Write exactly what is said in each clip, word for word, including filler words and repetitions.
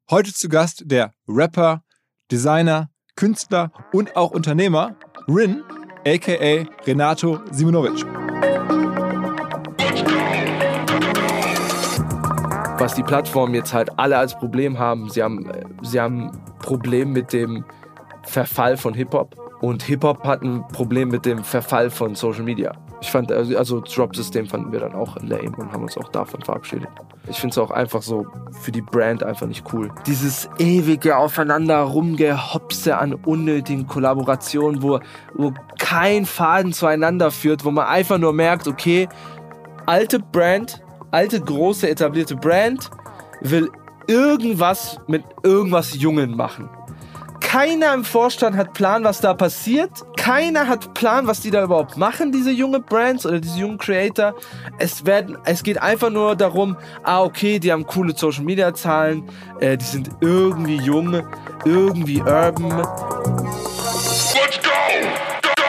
Heute zu Gast der Rapper, Designer, Künstler und auch Unternehmer Rin, aka Renato Simonovic. Was die Plattformen jetzt halt alle als Problem haben, sie haben, sie haben ein Problem mit dem Verfall von Hip-Hop und Hip-Hop hat ein Problem mit dem Verfall von Social Media. Ich fand, also, also Drop-System fanden wir dann auch lame und haben uns auch davon verabschiedet. Ich finde es auch einfach so für die Brand einfach nicht cool. Dieses ewige Aufeinander rumgehopse an unnötigen Kollaborationen, wo, wo kein Faden zueinander führt, wo man einfach nur merkt, okay, alte Brand, alte, große, etablierte Brand will irgendwas mit irgendwas Jungen machen. Keiner im Vorstand hat Plan, was da passiert. Keiner hat Plan, was die da überhaupt machen, diese junge Brands oder diese jungen Creator. Es, werden, es geht einfach nur darum, ah, okay, die haben coole Social-Media-Zahlen, äh, die sind irgendwie jung, irgendwie urban. Let's go! Go,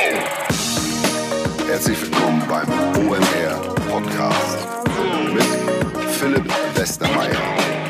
go! Herzlich willkommen beim O M R Podcast mit Philipp Westermeier.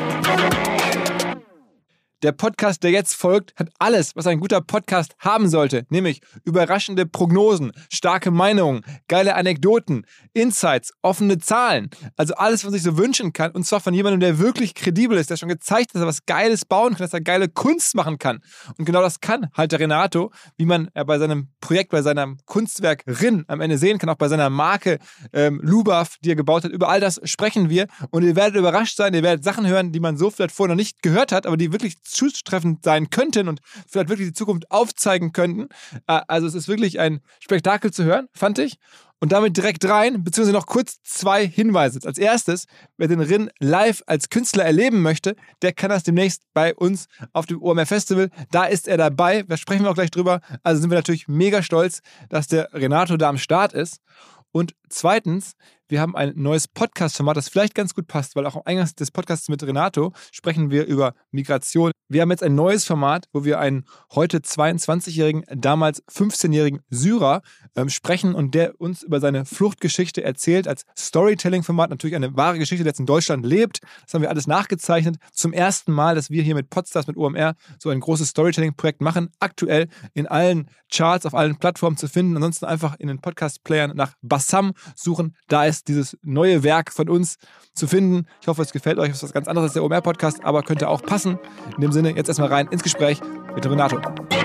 Der Podcast, der jetzt folgt, hat alles, was ein guter Podcast haben sollte, nämlich überraschende Prognosen, starke Meinungen, geile Anekdoten, Insights, offene Zahlen. Also alles, was man sich so wünschen kann, und zwar von jemandem, der wirklich kredibel ist, der schon gezeigt hat, dass er was Geiles bauen kann, dass er geile Kunst machen kann. Und genau das kann halt der Renato, wie man bei seinem Projekt, bei seinem Kunstwerk Rin am Ende sehen kann, auch bei seiner Marke ähm, Lubaf, die er gebaut hat. Über all das sprechen wir und ihr werdet überrascht sein, ihr werdet Sachen hören, die man so vielleicht vorher noch nicht gehört hat, aber die wirklich zutreffend sein könnten und vielleicht wirklich die Zukunft aufzeigen könnten. Also es ist wirklich ein Spektakel zu hören, fand ich. Und damit direkt rein, beziehungsweise noch kurz zwei Hinweise. Als erstes, wer den Rin live als Künstler erleben möchte, der kann das demnächst bei uns auf dem O M R Festival. Da ist er dabei, da sprechen wir auch gleich drüber. Also sind wir natürlich mega stolz, dass der Renato da am Start ist. Und zweitens, wir haben ein neues Podcast-Format, das vielleicht ganz gut passt, weil auch am Eingang des Podcasts mit Renato sprechen wir über Migration. Wir haben jetzt ein neues Format, wo wir einen heute zweiundzwanzigjährigen, damals fünfzehnjährigen Syrer ähm, sprechen und der uns über seine Fluchtgeschichte erzählt als Storytelling-Format. Natürlich eine wahre Geschichte, die jetzt in Deutschland lebt. Das haben wir alles nachgezeichnet. Zum ersten Mal, dass wir hier mit Podstars, mit O M R so ein großes Storytelling-Projekt machen. Aktuell in allen Charts, auf allen Plattformen zu finden. Ansonsten einfach in den Podcast-Playern nach Bassam suchen. Da ist dieses neue Werk von uns zu finden. Ich hoffe, es gefällt euch. Es ist was ganz anderes als der O M R-Podcast, aber könnte auch passen. In dem Sinne, jetzt erstmal rein ins Gespräch mit Renato.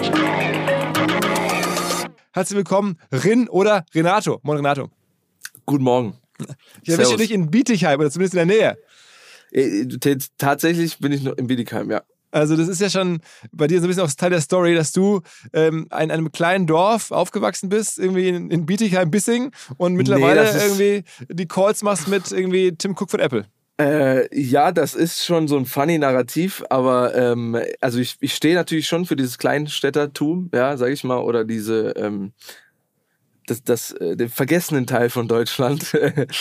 Herzlich willkommen, Rin oder Renato. Moin, Renato. Guten Morgen. Ich erwische dich in Bietigheim oder zumindest in der Nähe. Äh, t- tatsächlich bin ich noch in Bietigheim, ja. Also das ist ja schon bei dir so ein bisschen auch Teil der Story, dass du ähm, in einem kleinen Dorf aufgewachsen bist, irgendwie in, in Bietigheim-Bissing und mittlerweile nee, irgendwie die Calls machst mit irgendwie Tim Cook von Apple. Äh, ja, das ist schon so ein funny Narrativ, aber ähm, also ich, ich stehe natürlich schon für dieses Kleinstädtertum, ja, sag ich mal, oder diese ähm, das, das, äh, den vergessenen Teil von Deutschland.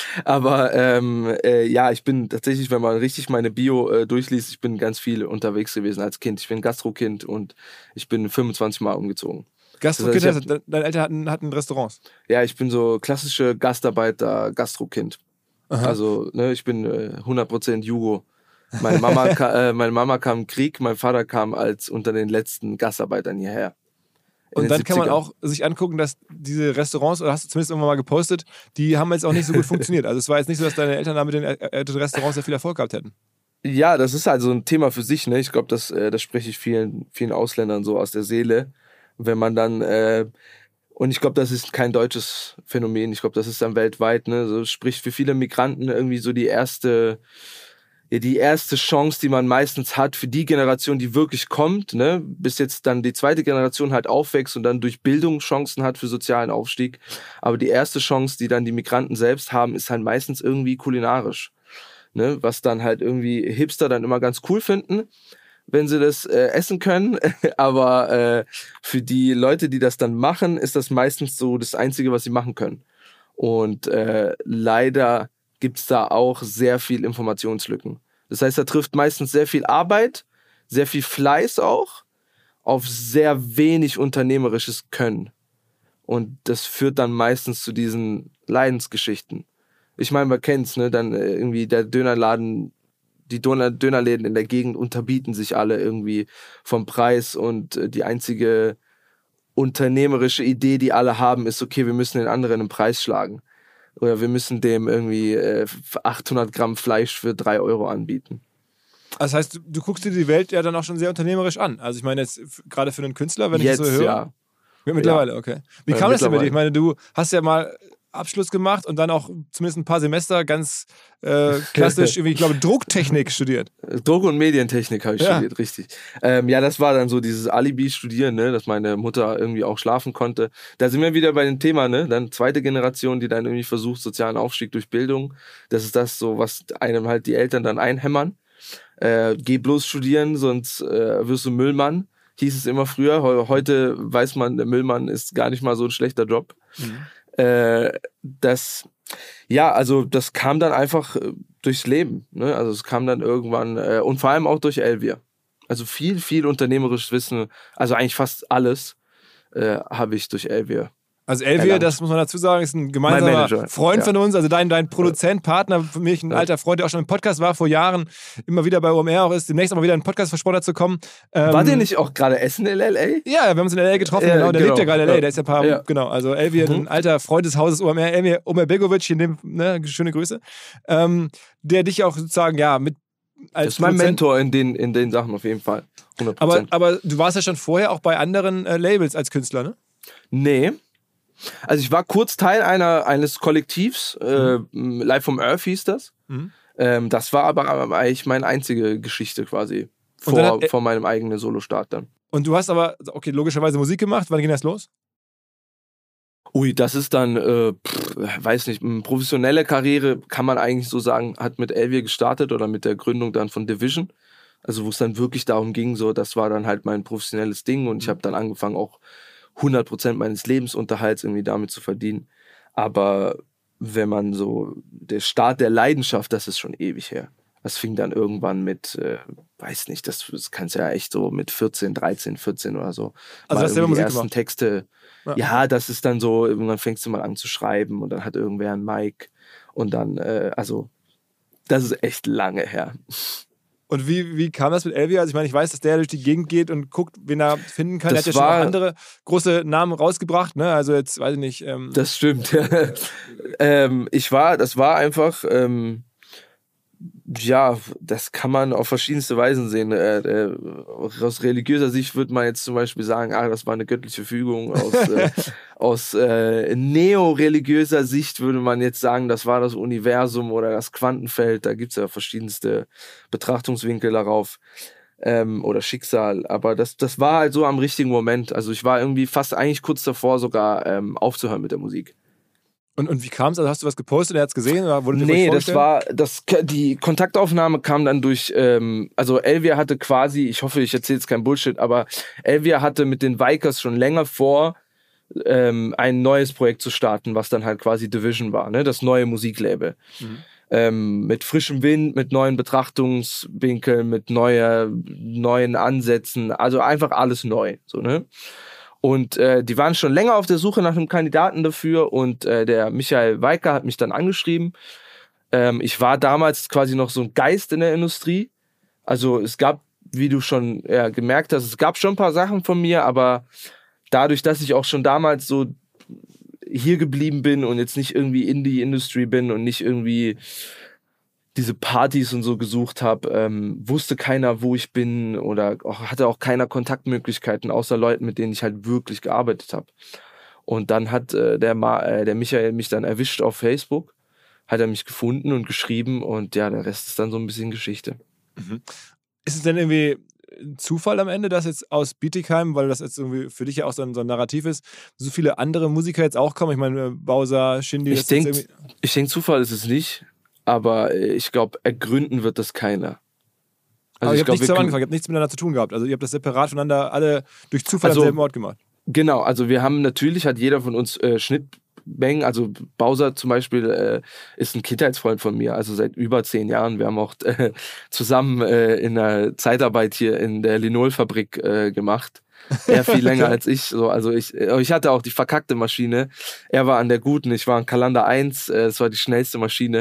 Aber ähm, äh, ja, ich bin tatsächlich, wenn man richtig meine Bio äh, durchliest, ich bin ganz viel unterwegs gewesen als Kind. Ich bin Gastrokind und ich bin fünfundzwanzig Mal umgezogen. Gastrokind, das heißt, also deine Eltern hatten, hatten Restaurants? Ja, ich bin so klassische Gastarbeiter, Gastrokind. Aha. Also ne, ich bin äh, hundert Prozent Jugo. Meine Mama, ka- äh, meine Mama kam im Krieg, mein Vater kam als unter den letzten Gastarbeitern hierher. Und dann kann man auch sich angucken, dass diese Restaurants, oder hast du zumindest irgendwann mal gepostet, die haben jetzt auch nicht so gut funktioniert. Also es war jetzt nicht so, dass deine Eltern da mit den Restaurants sehr viel Erfolg gehabt hätten. Ja, das ist also ein Thema für sich, ne? Ich glaube, das, äh, das spreche ich vielen, vielen Ausländern so aus der Seele. Wenn man dann, äh, und ich glaube, das ist kein deutsches Phänomen, ich glaube, das ist dann weltweit, ne? So spricht für viele Migranten irgendwie so die erste, ja, die erste Chance, die man meistens hat für die Generation, die wirklich kommt, ne, bis jetzt dann die zweite Generation halt aufwächst und dann durch Bildung Chancen hat für sozialen Aufstieg. Aber die erste Chance, die dann die Migranten selbst haben, ist halt meistens irgendwie kulinarisch, ne, was dann halt irgendwie Hipster dann immer ganz cool finden, wenn sie das äh, essen können. Aber äh, für die Leute, die das dann machen, ist das meistens so das Einzige, was sie machen können. Und äh, leider gibt's da auch sehr viel Informationslücken. Das heißt, da trifft meistens sehr viel Arbeit, sehr viel Fleiß auch, auf sehr wenig unternehmerisches Können. Und das führt dann meistens zu diesen Leidensgeschichten. Ich meine, man kennt's, ne? Dann irgendwie der Dönerladen, die Döner- Dönerläden in der Gegend unterbieten sich alle irgendwie vom Preis und äh, die einzige unternehmerische Idee, die alle haben, ist, okay, wir müssen den anderen einen Preis schlagen. Oder wir müssen dem irgendwie äh, achthundert Gramm Fleisch für drei Euro anbieten. Das heißt, du, du guckst dir die Welt ja dann auch schon sehr unternehmerisch an. Also ich meine jetzt f- gerade für einen Künstler, wenn Jetzt, ich das so höre. ja. Ja, mittlerweile, okay. Wie Ja, kam das denn bei dir? mittlerweile. Ich meine, du hast ja mal Abschluss gemacht und dann auch zumindest ein paar Semester ganz äh, klassisch, irgendwie, ich glaube, Drucktechnik studiert. Druck- und Medientechnik habe ich Ja. studiert, richtig. Ähm, ja, das war dann so dieses Alibi-Studieren, ne, dass meine Mutter irgendwie auch schlafen konnte. Da sind wir wieder bei dem Thema, ne? Dann zweite Generation, die dann irgendwie versucht, sozialen Aufstieg durch Bildung. Das ist das so, was einem halt die Eltern dann einhämmern. Äh, geh bloß studieren, sonst äh, wirst du Müllmann. Hieß es immer früher. Heu- Heute weiß man, der Müllmann ist gar nicht mal so ein schlechter Job. Mhm. Äh, das, ja, also das kam dann einfach äh, durchs Leben. Ne? Also es kam dann irgendwann äh, und vor allem auch durch Elvier. Also viel, viel unternehmerisches Wissen, also eigentlich fast alles äh, habe ich durch Elvier. Also Elvier, Erlangt. das muss man dazu sagen, ist ein gemeinsamer Manager, Freund ja. von uns, also dein, dein Produzent, Partner, für mich ein Ja. alter Freund, der auch schon im Podcast war, vor Jahren, immer wieder bei O M R auch ist, demnächst auch mal wieder in den Podcast versprochen zu kommen. Ähm, War der nicht auch gerade essen in L A? Ja, wir haben uns in L A getroffen, Ja, genau, der genau. lebt ja gerade in L A, Ja. der ist ja ein paar, Ja. genau, also Elvier, Mhm. ein alter Freund des Hauses O M R, Elvier Omer Begovic, hier in dem, ne, schöne Grüße, ähm, der dich auch sozusagen, ja, mit als Das ist mein Produzent- Mentor in den, in den Sachen auf jeden Fall. hundert Aber, Prozent. aber du warst ja schon vorher auch bei anderen äh, Labels als Künstler, ne? Nee. Also ich war kurz Teil einer, eines Kollektivs, äh, Live from Earth hieß das. Mhm. Ähm, das war aber eigentlich meine einzige Geschichte quasi. Und dann Vor, hat- vor meinem eigenen Solostart dann. Und du hast aber, okay, logischerweise Musik gemacht, wann ging das los? Ui, das ist dann, äh, pff, weiß nicht, eine professionelle Karriere, kann man eigentlich so sagen, hat mit Elvier gestartet oder mit der Gründung dann von Division. Also wo es dann wirklich darum ging, so, das war dann halt mein professionelles Ding und ich habe dann angefangen, auch hundert Prozent meines Lebensunterhalts irgendwie damit zu verdienen. Aber wenn man so, der Start der Leidenschaft, das ist schon ewig her. Das fing dann irgendwann mit, äh, weiß nicht, das, das kannst ja echt so mit vierzehn, dreizehn, vierzehn oder so. Also mal hast du selber irgendwie die Musik ersten gemacht? Texte. Ja. Ja. das ist dann so, irgendwann fängst du mal an zu schreiben und dann hat irgendwer ein Mic und dann, äh, also, das ist echt lange her. Und wie, wie kam das mit Elvier? Also ich meine, ich weiß, dass der durch die Gegend geht und guckt, wen er finden kann. Das Der hat ja schon war- auch andere große Namen rausgebracht, ne? Also jetzt, weiß ich nicht. Ähm, Das stimmt. ähm, ich war, das war einfach, ähm, ja, das kann man auf verschiedenste Weisen sehen. Äh, äh, aus religiöser Sicht würde man jetzt zum Beispiel sagen, ah, das war eine göttliche Fügung. Aus, äh, aus äh, neoreligiöser Sicht würde man jetzt sagen, das war das Universum oder das Quantenfeld. Da gibt es ja verschiedenste Betrachtungswinkel darauf. Ähm, oder Schicksal. Aber das, das war halt so am richtigen Moment. Also ich war irgendwie fast eigentlich kurz davor, sogar ähm, aufzuhören mit der Musik. und, und wie kam es? Also hast du was gepostet, er hat es gesehen? Oder wurde dir Nee, euch das vorgestellt? war, das, die Kontaktaufnahme kam dann durch, ähm, also Elvier hatte quasi, ich hoffe, ich erzähle jetzt kein Bullshit, aber Elvier hatte mit den Vikers schon länger vor, ähm, ein neues Projekt zu starten, was dann halt quasi Division war, ne, das neue Musiklabel. Mhm. Ähm, mit frischem Wind, mit neuen Betrachtungswinkeln, mit neuer, neuen Ansätzen, also einfach alles neu, so, ne. Und äh, die waren schon länger auf der Suche nach einem Kandidaten dafür und äh, der Michael Weicker hat mich dann angeschrieben. Ähm, ich war damals quasi noch so ein Geist in der Industrie. Also es gab, wie du schon ja, gemerkt hast, es gab schon ein paar Sachen von mir, aber dadurch, dass ich auch schon damals so hier geblieben bin und jetzt nicht irgendwie in die Industrie bin und nicht irgendwie diese Partys und so gesucht habe, ähm, wusste keiner, wo ich bin oder auch, hatte auch keiner Kontaktmöglichkeiten, außer Leuten, mit denen ich halt wirklich gearbeitet habe. Und dann hat äh, der, Ma äh, der Michael mich dann erwischt auf Facebook, hat er mich gefunden und geschrieben und ja, der Rest ist dann so ein bisschen Geschichte. Ist es denn irgendwie ein Zufall am Ende, dass jetzt aus Bietigheim, weil das jetzt irgendwie für dich ja auch so ein, so ein Narrativ ist, so viele andere Musiker jetzt auch kommen? Ich meine, Bowser, Shindy, Ich das ist jetzt denke, irgendwie- ich denk, Zufall ist es nicht, aber äh, ich glaube, ergründen wird das keiner. aber ihr ich habt glaub, nichts wir zusammen können- angefangen, ihr habt nichts miteinander zu tun gehabt. Also ihr habt das separat voneinander alle durch Zufall Also- am selben Ort gemacht. Genau, also wir haben natürlich, hat jeder von uns äh, Schnittmengen, also Bowser zum Beispiel äh, ist ein Kindheitsfreund von mir, also seit über zehn Jahren. Wir haben auch äh, zusammen äh, in der Zeitarbeit hier in der Linolfabrik äh, gemacht. Er viel länger als ich. So, also ich, ich hatte auch die verkackte Maschine. Er war an der guten, ich war an Kalander eins, äh, es war die schnellste Maschine.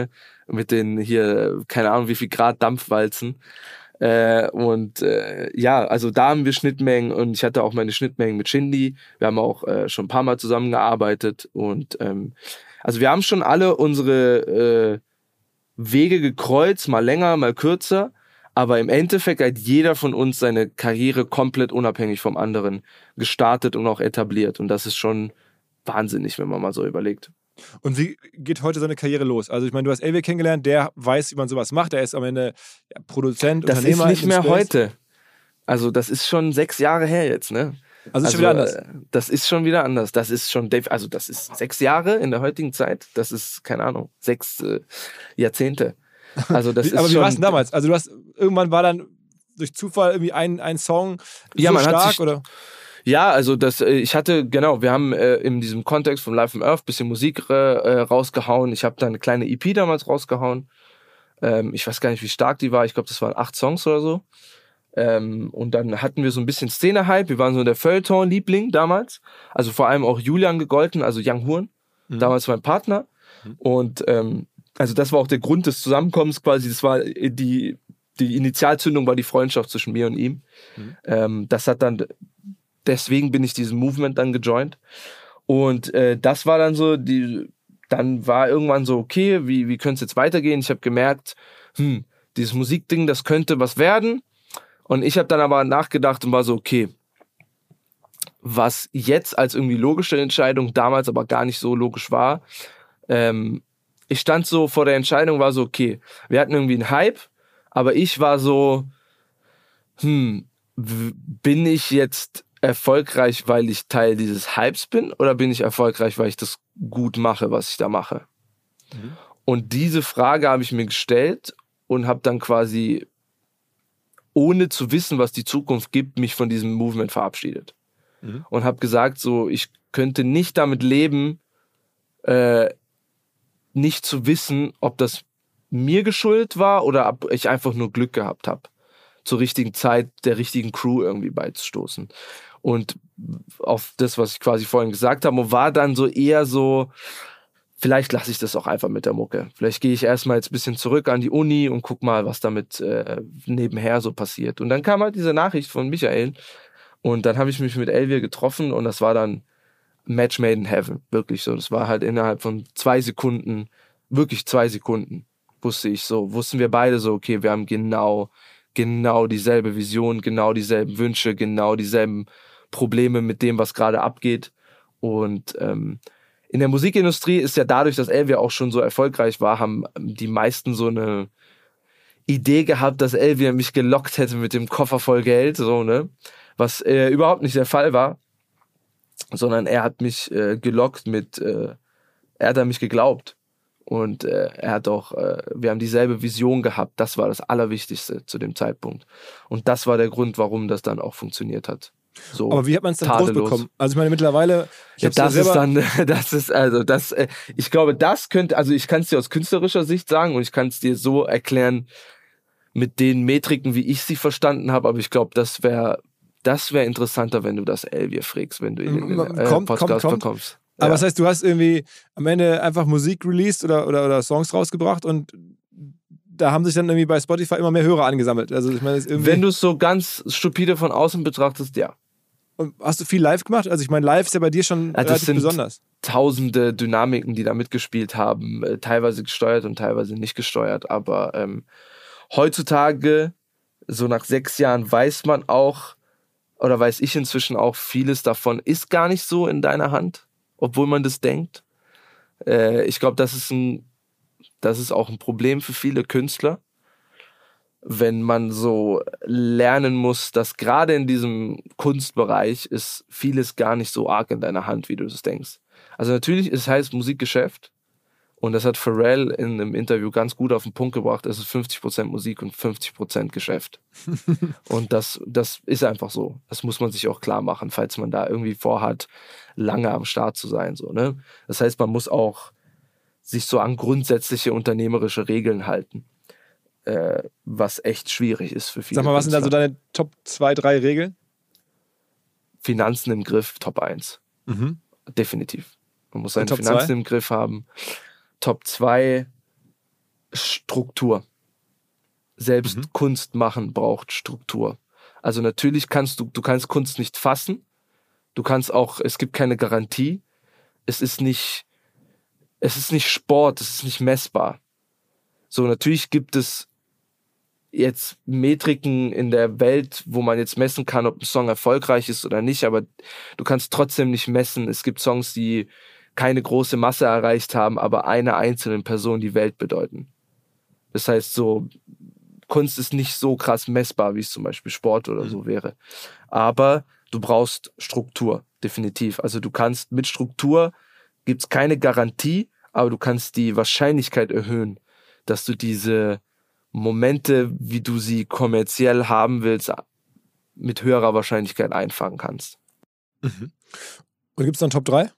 mit den hier, keine Ahnung wie viel Grad Dampfwalzen. Äh, und äh, ja, also da haben wir Schnittmengen und ich hatte auch meine Schnittmengen mit Shindy. Wir haben auch äh, schon ein paar Mal zusammengearbeitet und ähm, also wir haben schon alle unsere äh, Wege gekreuzt, mal länger, mal kürzer, aber im Endeffekt hat jeder von uns seine Karriere komplett unabhängig vom anderen gestartet und auch etabliert und das ist schon wahnsinnig, wenn man mal so überlegt. Und wie geht heute so eine Karriere los? Also ich meine, du hast Elvier kennengelernt, der weiß, wie man sowas macht, der ist am Ende ja, Produzent, das Unternehmer. Das ist nicht mehr Space. heute. Also das ist schon sechs Jahre her jetzt, ne? Also ist also, schon wieder anders. Das ist schon wieder anders. Das ist schon, also das ist sechs Jahre in der heutigen Zeit. Das ist, keine Ahnung, sechs äh, Jahrzehnte. Also das wie, ist aber wie schon, war es denn damals? Also du hast, irgendwann war dann durch Zufall irgendwie ein, ein Song so ja, man stark, hat sich, oder? Ja, also das, ich hatte, genau, wir haben äh, in diesem Kontext von Live from Earth ein bisschen Musik äh, rausgehauen. Ich habe da eine kleine E P damals rausgehauen. Ähm, ich weiß gar nicht, wie stark die war. Ich glaube, das waren acht Songs oder so. Ähm, und dann hatten wir so ein bisschen Szene-Hype. Wir waren so der Feuilleton-Liebling damals. Also vor allem auch Julian gegolten, also Young Horn. Mhm. Damals mein Partner. Mhm. Und ähm, also das war auch der Grund des Zusammenkommens quasi. Das war die, die Initialzündung war die Freundschaft zwischen mir und ihm. Mhm. Ähm, das hat dann... Deswegen bin ich diesem Movement dann gejoint. Und äh, das war dann so, die, dann war irgendwann so, okay, wie, wie könnte es jetzt weitergehen? Ich habe gemerkt, hm, dieses Musikding, das könnte was werden. Und ich habe dann aber nachgedacht und war so, okay, was jetzt als irgendwie logische Entscheidung, damals aber gar nicht so logisch war, ähm, ich stand so vor der Entscheidung, war so, okay, wir hatten irgendwie einen Hype, aber ich war so, hm, w- bin ich jetzt erfolgreich, weil ich Teil dieses Hypes bin, oder bin ich erfolgreich, weil ich das gut mache, was ich da mache? Mhm. Und diese Frage habe ich mir gestellt und habe dann quasi, ohne zu wissen, was die Zukunft gibt, mich von diesem Movement verabschiedet. Mhm. Und habe gesagt, so, ich könnte nicht damit leben, äh, nicht zu wissen, ob das mir geschuldet war oder ob ich einfach nur Glück gehabt habe, zur richtigen Zeit der richtigen Crew irgendwie beizustoßen. Und auf das, was ich quasi vorhin gesagt habe, war dann so eher so, vielleicht lasse ich das auch einfach mit der Mucke. Vielleicht gehe ich erstmal jetzt ein bisschen zurück an die Uni und guck mal, was damit äh, nebenher so passiert. Und dann kam halt diese Nachricht von Michael und dann habe ich mich mit Elvier getroffen und das war dann Match made in heaven, wirklich so. Das war halt innerhalb von zwei Sekunden, wirklich zwei Sekunden, wusste ich so, wussten wir beide so, okay, wir haben genau, genau dieselbe Vision, genau dieselben Wünsche, genau dieselben Probleme mit dem, was gerade abgeht. Und ähm, in der Musikindustrie ist ja dadurch, dass Elvier auch schon so erfolgreich war, haben die meisten so eine Idee gehabt, dass Elvier mich gelockt hätte mit dem Koffer voll Geld, so, ne? Was äh, überhaupt nicht der Fall war, sondern er hat mich äh, gelockt mit, äh, er hat an mich geglaubt. Und äh, er hat auch, äh, wir haben dieselbe Vision gehabt. Das war das Allerwichtigste zu dem Zeitpunkt. Und das war der Grund, warum das dann auch funktioniert hat. So, aber wie hat man es dann groß bekommen? Also ich meine, mittlerweile... Ich ja, das ja ist dann, das ist, also das, äh, ich glaube, das könnte, also ich kann es dir aus künstlerischer Sicht sagen und ich kann es dir so erklären mit den Metriken, wie ich sie verstanden habe, aber ich glaube, das wäre das wäre interessanter, wenn du das Elvier fragst, wenn du ihn in den äh, kommt, Podcast kommt, bekommst. Aber ja. das heißt, du hast irgendwie am Ende einfach Musik released oder, oder, oder Songs rausgebracht und da haben sich dann irgendwie bei Spotify immer mehr Hörer angesammelt. Also ich meine, das ist irgendwie wenn du es so ganz stupide von außen betrachtest, ja. Und hast du viel live gemacht? Also ich meine, live ist ja bei dir schon ja, relativ besonders. Tausende Dynamiken, die da mitgespielt haben, äh, teilweise gesteuert und teilweise nicht gesteuert. Aber ähm, heutzutage, so nach sechs Jahren, weiß man auch, oder weiß ich inzwischen auch, vieles davon ist gar nicht so in deiner Hand, obwohl man das denkt. Äh, ich glaube, das ist ein, das ist auch ein Problem für viele Künstler, wenn man so lernen muss, dass gerade in diesem Kunstbereich ist vieles gar nicht so arg in deiner Hand, wie du das denkst. Also natürlich, es heißt Musikgeschäft und das hat Pharrell in einem Interview ganz gut auf den Punkt gebracht, es ist fünfzig Prozent Musik und fünfzig Prozent Geschäft. Und das, das ist einfach so. Das muss man sich auch klar machen, falls man da irgendwie vorhat, lange am Start zu sein. So, ne? Das heißt, man muss auch sich so an grundsätzliche unternehmerische Regeln halten. Äh, was echt schwierig ist für viele. Sag mal, was Künstler. sind also deine Top zwei, drei Regeln? Finanzen im Griff, Top eins. Mhm. Definitiv. Man muss seine Top Finanzen zwei? im Griff haben. Top zwei Struktur. Selbst mhm. Kunst machen braucht Struktur. Also natürlich kannst du, du kannst Kunst nicht fassen. Du kannst auch, es gibt keine Garantie. Es ist nicht, es ist nicht Sport, es ist nicht messbar. So, natürlich gibt es jetzt Metriken in der Welt, wo man jetzt messen kann, ob ein Song erfolgreich ist oder nicht, aber du kannst trotzdem nicht messen. Es gibt Songs, die keine große Masse erreicht haben, aber einer einzelnen Person die Welt bedeuten. Das heißt, so Kunst ist nicht so krass messbar, wie es zum Beispiel Sport oder so wäre. Aber du brauchst Struktur, definitiv. Also du kannst mit Struktur, gibt es keine Garantie, aber du kannst die Wahrscheinlichkeit erhöhen, dass du diese Momente, wie du sie kommerziell haben willst, mit höherer Wahrscheinlichkeit einfangen kannst. Mhm. Und gibt es dann Top drei?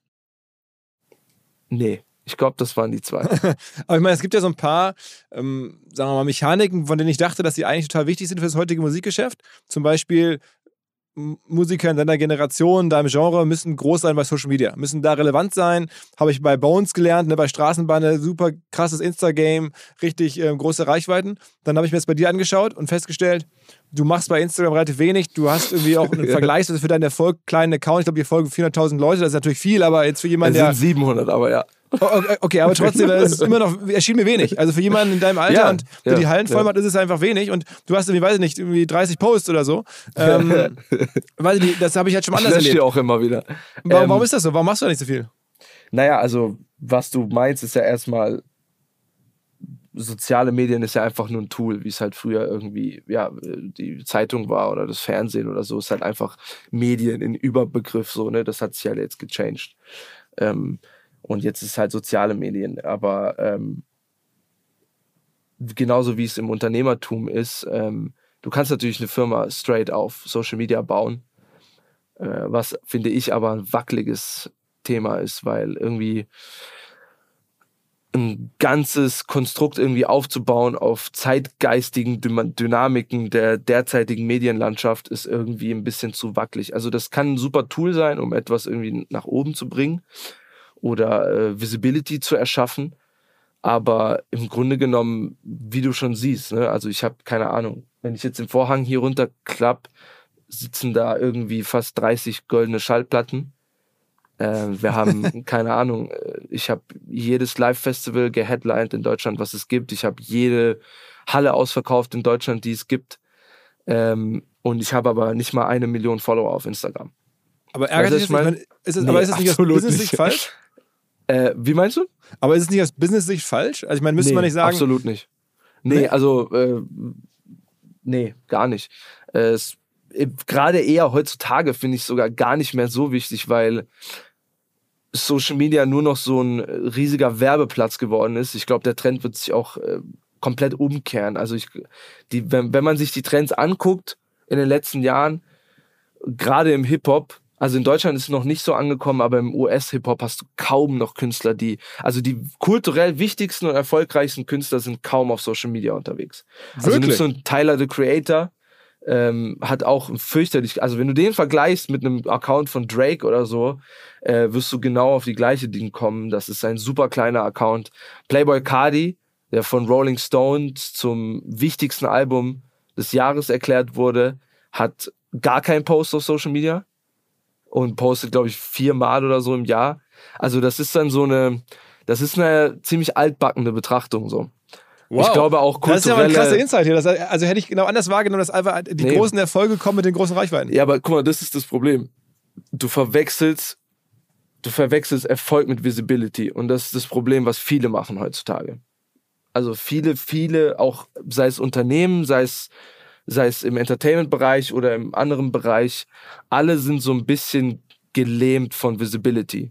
Nee, ich glaube, das waren die zwei. Aber ich meine, es gibt ja so ein paar, ähm, sagen wir mal, Mechaniken, von denen ich dachte, dass sie eigentlich total wichtig sind für das heutige Musikgeschäft. Zum Beispiel Musiker in deiner Generation, deinem Genre müssen groß sein bei Social Media, müssen da relevant sein. Habe ich bei Bones gelernt, ne, bei Straßenbahn, super krasses Insta-Game, richtig äh, große Reichweiten. Dann habe ich mir das bei dir angeschaut und festgestellt, du machst bei Instagram relativ wenig, du hast irgendwie auch einen Vergleich für deinen Erfolg, kleinen Account, ich glaube, dir folgen vierhunderttausend Leute, das ist natürlich viel, aber jetzt für jemanden, der... Es sind siebenhundert, aber ja. Okay, okay, aber trotzdem, es ist immer noch, erschien mir wenig. Also für jemanden in deinem Alter ja, und der ja, die Hallen voll ja. macht, ist es einfach wenig. Und du hast irgendwie, weiß ich nicht, irgendwie dreißig Posts oder so. Ähm, weiß ich nicht, das habe ich halt schon anders erlebt. erlebt. Dir auch immer wieder. Warum, Ähm, warum ist das so? Warum machst du da nicht so viel? Naja, also was du meinst, ist ja erstmal, soziale Medien ist ja einfach nur ein Tool, wie es halt früher irgendwie, ja, die Zeitung war oder das Fernsehen oder so, ist halt einfach Medien in Überbegriff so, ne, das hat sich halt jetzt gechanged. Ähm, Und jetzt ist es halt soziale Medien. Aber ähm, genauso wie es im Unternehmertum ist, ähm, du kannst natürlich eine Firma straight auf Social Media bauen, äh, was, finde ich, aber ein wackeliges Thema ist, weil irgendwie ein ganzes Konstrukt irgendwie aufzubauen auf zeitgeistigen Dynamiken der derzeitigen Medienlandschaft ist irgendwie ein bisschen zu wackelig. Also das kann ein super Tool sein, um etwas irgendwie nach oben zu bringen oder äh, Visibility zu erschaffen. Aber im Grunde genommen, wie du schon siehst, ne, also ich habe keine Ahnung, wenn ich jetzt den Vorhang hier runterklapp, sitzen da irgendwie fast dreißig goldene Schallplatten. Äh, wir haben, keine Ahnung, ich habe jedes Live-Festival geheadlined in Deutschland, was es gibt. Ich habe jede Halle ausverkauft in Deutschland, die es gibt. Ähm, und ich habe aber nicht mal eine Million Follower auf Instagram. Aber ärgert dich das nicht? Ich meine, ist es, nee, aber ist es nicht aus Business-Sicht nicht. falsch? Äh, wie meinst du? Aber ist es nicht aus Business-Sicht falsch? Also ich meine, müsste nee, man nicht sagen... absolut nicht. Nee, nee? also äh, nee, gar nicht. Äh, es, gerade eher heutzutage finde ich sogar gar nicht mehr so wichtig, weil Social Media nur noch so ein riesiger Werbeplatz geworden ist. Ich glaube, der Trend wird sich auch äh, komplett umkehren. Also ich, die, wenn, wenn man sich die Trends anguckt in den letzten Jahren, gerade im Hip-Hop, also in Deutschland ist es noch nicht so angekommen, aber im U S-Hip-Hop hast du kaum noch Künstler, die, also die kulturell wichtigsten und erfolgreichsten Künstler sind kaum auf Social Media unterwegs. Wirklich? Also nimmst du einen Tyler, the Creator, ähm, hat auch ein fürchterlich, also wenn du den vergleichst mit einem Account von Drake oder so, äh, wirst du genau auf die gleiche Ding kommen. Das ist ein super kleiner Account. Playboi Carti, der von Rolling Stones zum wichtigsten Album des Jahres erklärt wurde, hat gar keinen Post auf Social Media und postet, glaube ich, viermal oder so im Jahr. Also das ist dann so eine, das ist eine ziemlich altbackene Betrachtung so. Wow. Ich glaube auch kulturelle... Das ist ja mal ein krasser Insight hier. Das, also hätte ich genau anders wahrgenommen, dass einfach die nee. großen Erfolge kommen mit den großen Reichweiten. Ja, aber guck mal, das ist das Problem. Du verwechselst, du verwechselst Erfolg mit Visibility und das ist das Problem, was viele machen heutzutage. Also viele, viele, auch sei es Unternehmen, sei es sei es im Entertainment-Bereich oder im anderen Bereich, alle sind so ein bisschen gelähmt von Visibility.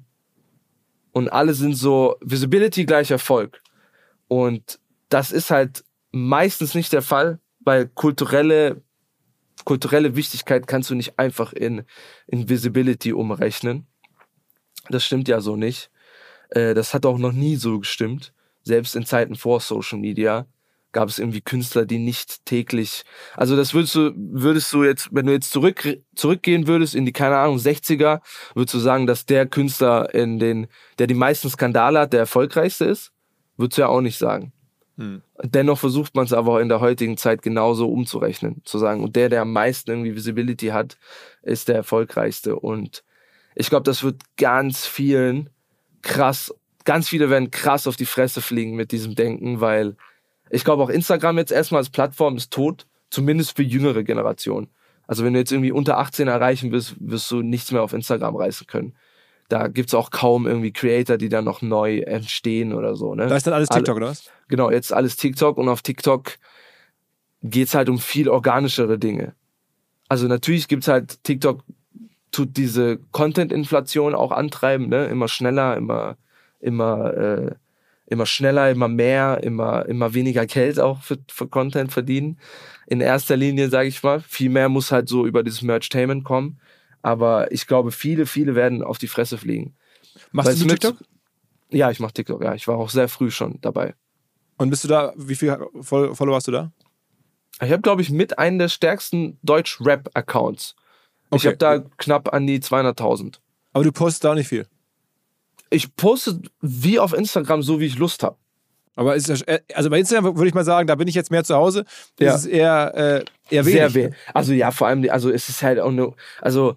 Und alle sind so, Visibility gleich Erfolg. Und das ist halt meistens nicht der Fall, weil kulturelle, kulturelle Wichtigkeit kannst du nicht einfach in, in Visibility umrechnen. Das stimmt ja so nicht. Das hat auch noch nie so gestimmt. Selbst in Zeiten vor Social Media gab es irgendwie Künstler, die nicht täglich, also das würdest du, würdest du jetzt, wenn du jetzt zurück, zurückgehen würdest in die, keine Ahnung, sechziger, würdest du sagen, dass der Künstler in den, der die meisten Skandale hat, der erfolgreichste ist? Würdest du ja auch nicht sagen. Hm. Dennoch versucht man es aber auch in der heutigen Zeit genauso umzurechnen, zu sagen, und der, der am meisten irgendwie Visibility hat, ist der erfolgreichste. Und ich glaube, das wird ganz vielen krass, ganz viele werden krass auf die Fresse fliegen mit diesem Denken, weil ich glaube auch Instagram jetzt erstmal als Plattform ist tot, zumindest für jüngere Generationen. Also wenn du jetzt irgendwie unter achtzehn erreichen willst, wirst du nichts mehr auf Instagram reißen können. Da gibt's auch kaum irgendwie Creator, die dann noch neu entstehen oder so. Ne? Da ist dann alles TikTok, Alle, oder was? Genau, jetzt alles TikTok, und auf TikTok geht's halt um viel organischere Dinge. Also natürlich gibt's halt, TikTok tut diese Content-Inflation auch antreiben, ne? Immer schneller, immer, immer, äh, immer schneller, immer mehr, immer, immer weniger Geld auch für, für Content verdienen. In erster Linie, sage ich mal. Viel mehr muss halt so über dieses Merchtainment kommen. Aber ich glaube, viele, viele werden auf die Fresse fliegen. Machst du TikTok? Ja, ich mach TikTok, ja. Ich war auch sehr früh schon dabei. Und bist du da, wie viele Follower hast du da? Ich habe, glaube ich, mit einem der stärksten Deutsch-Rap-Accounts. Okay. Ich habe da knapp an die zweihunderttausend. Aber du postest da auch nicht viel? Ich poste wie auf Instagram, so wie ich Lust habe. Aber ist das, also bei Instagram würde ich mal sagen, da bin ich jetzt mehr zu Hause. Das ja. ist eher, äh, eher wenig. Sehr wenig. Also ja, vor allem, also es ist halt auch nur, also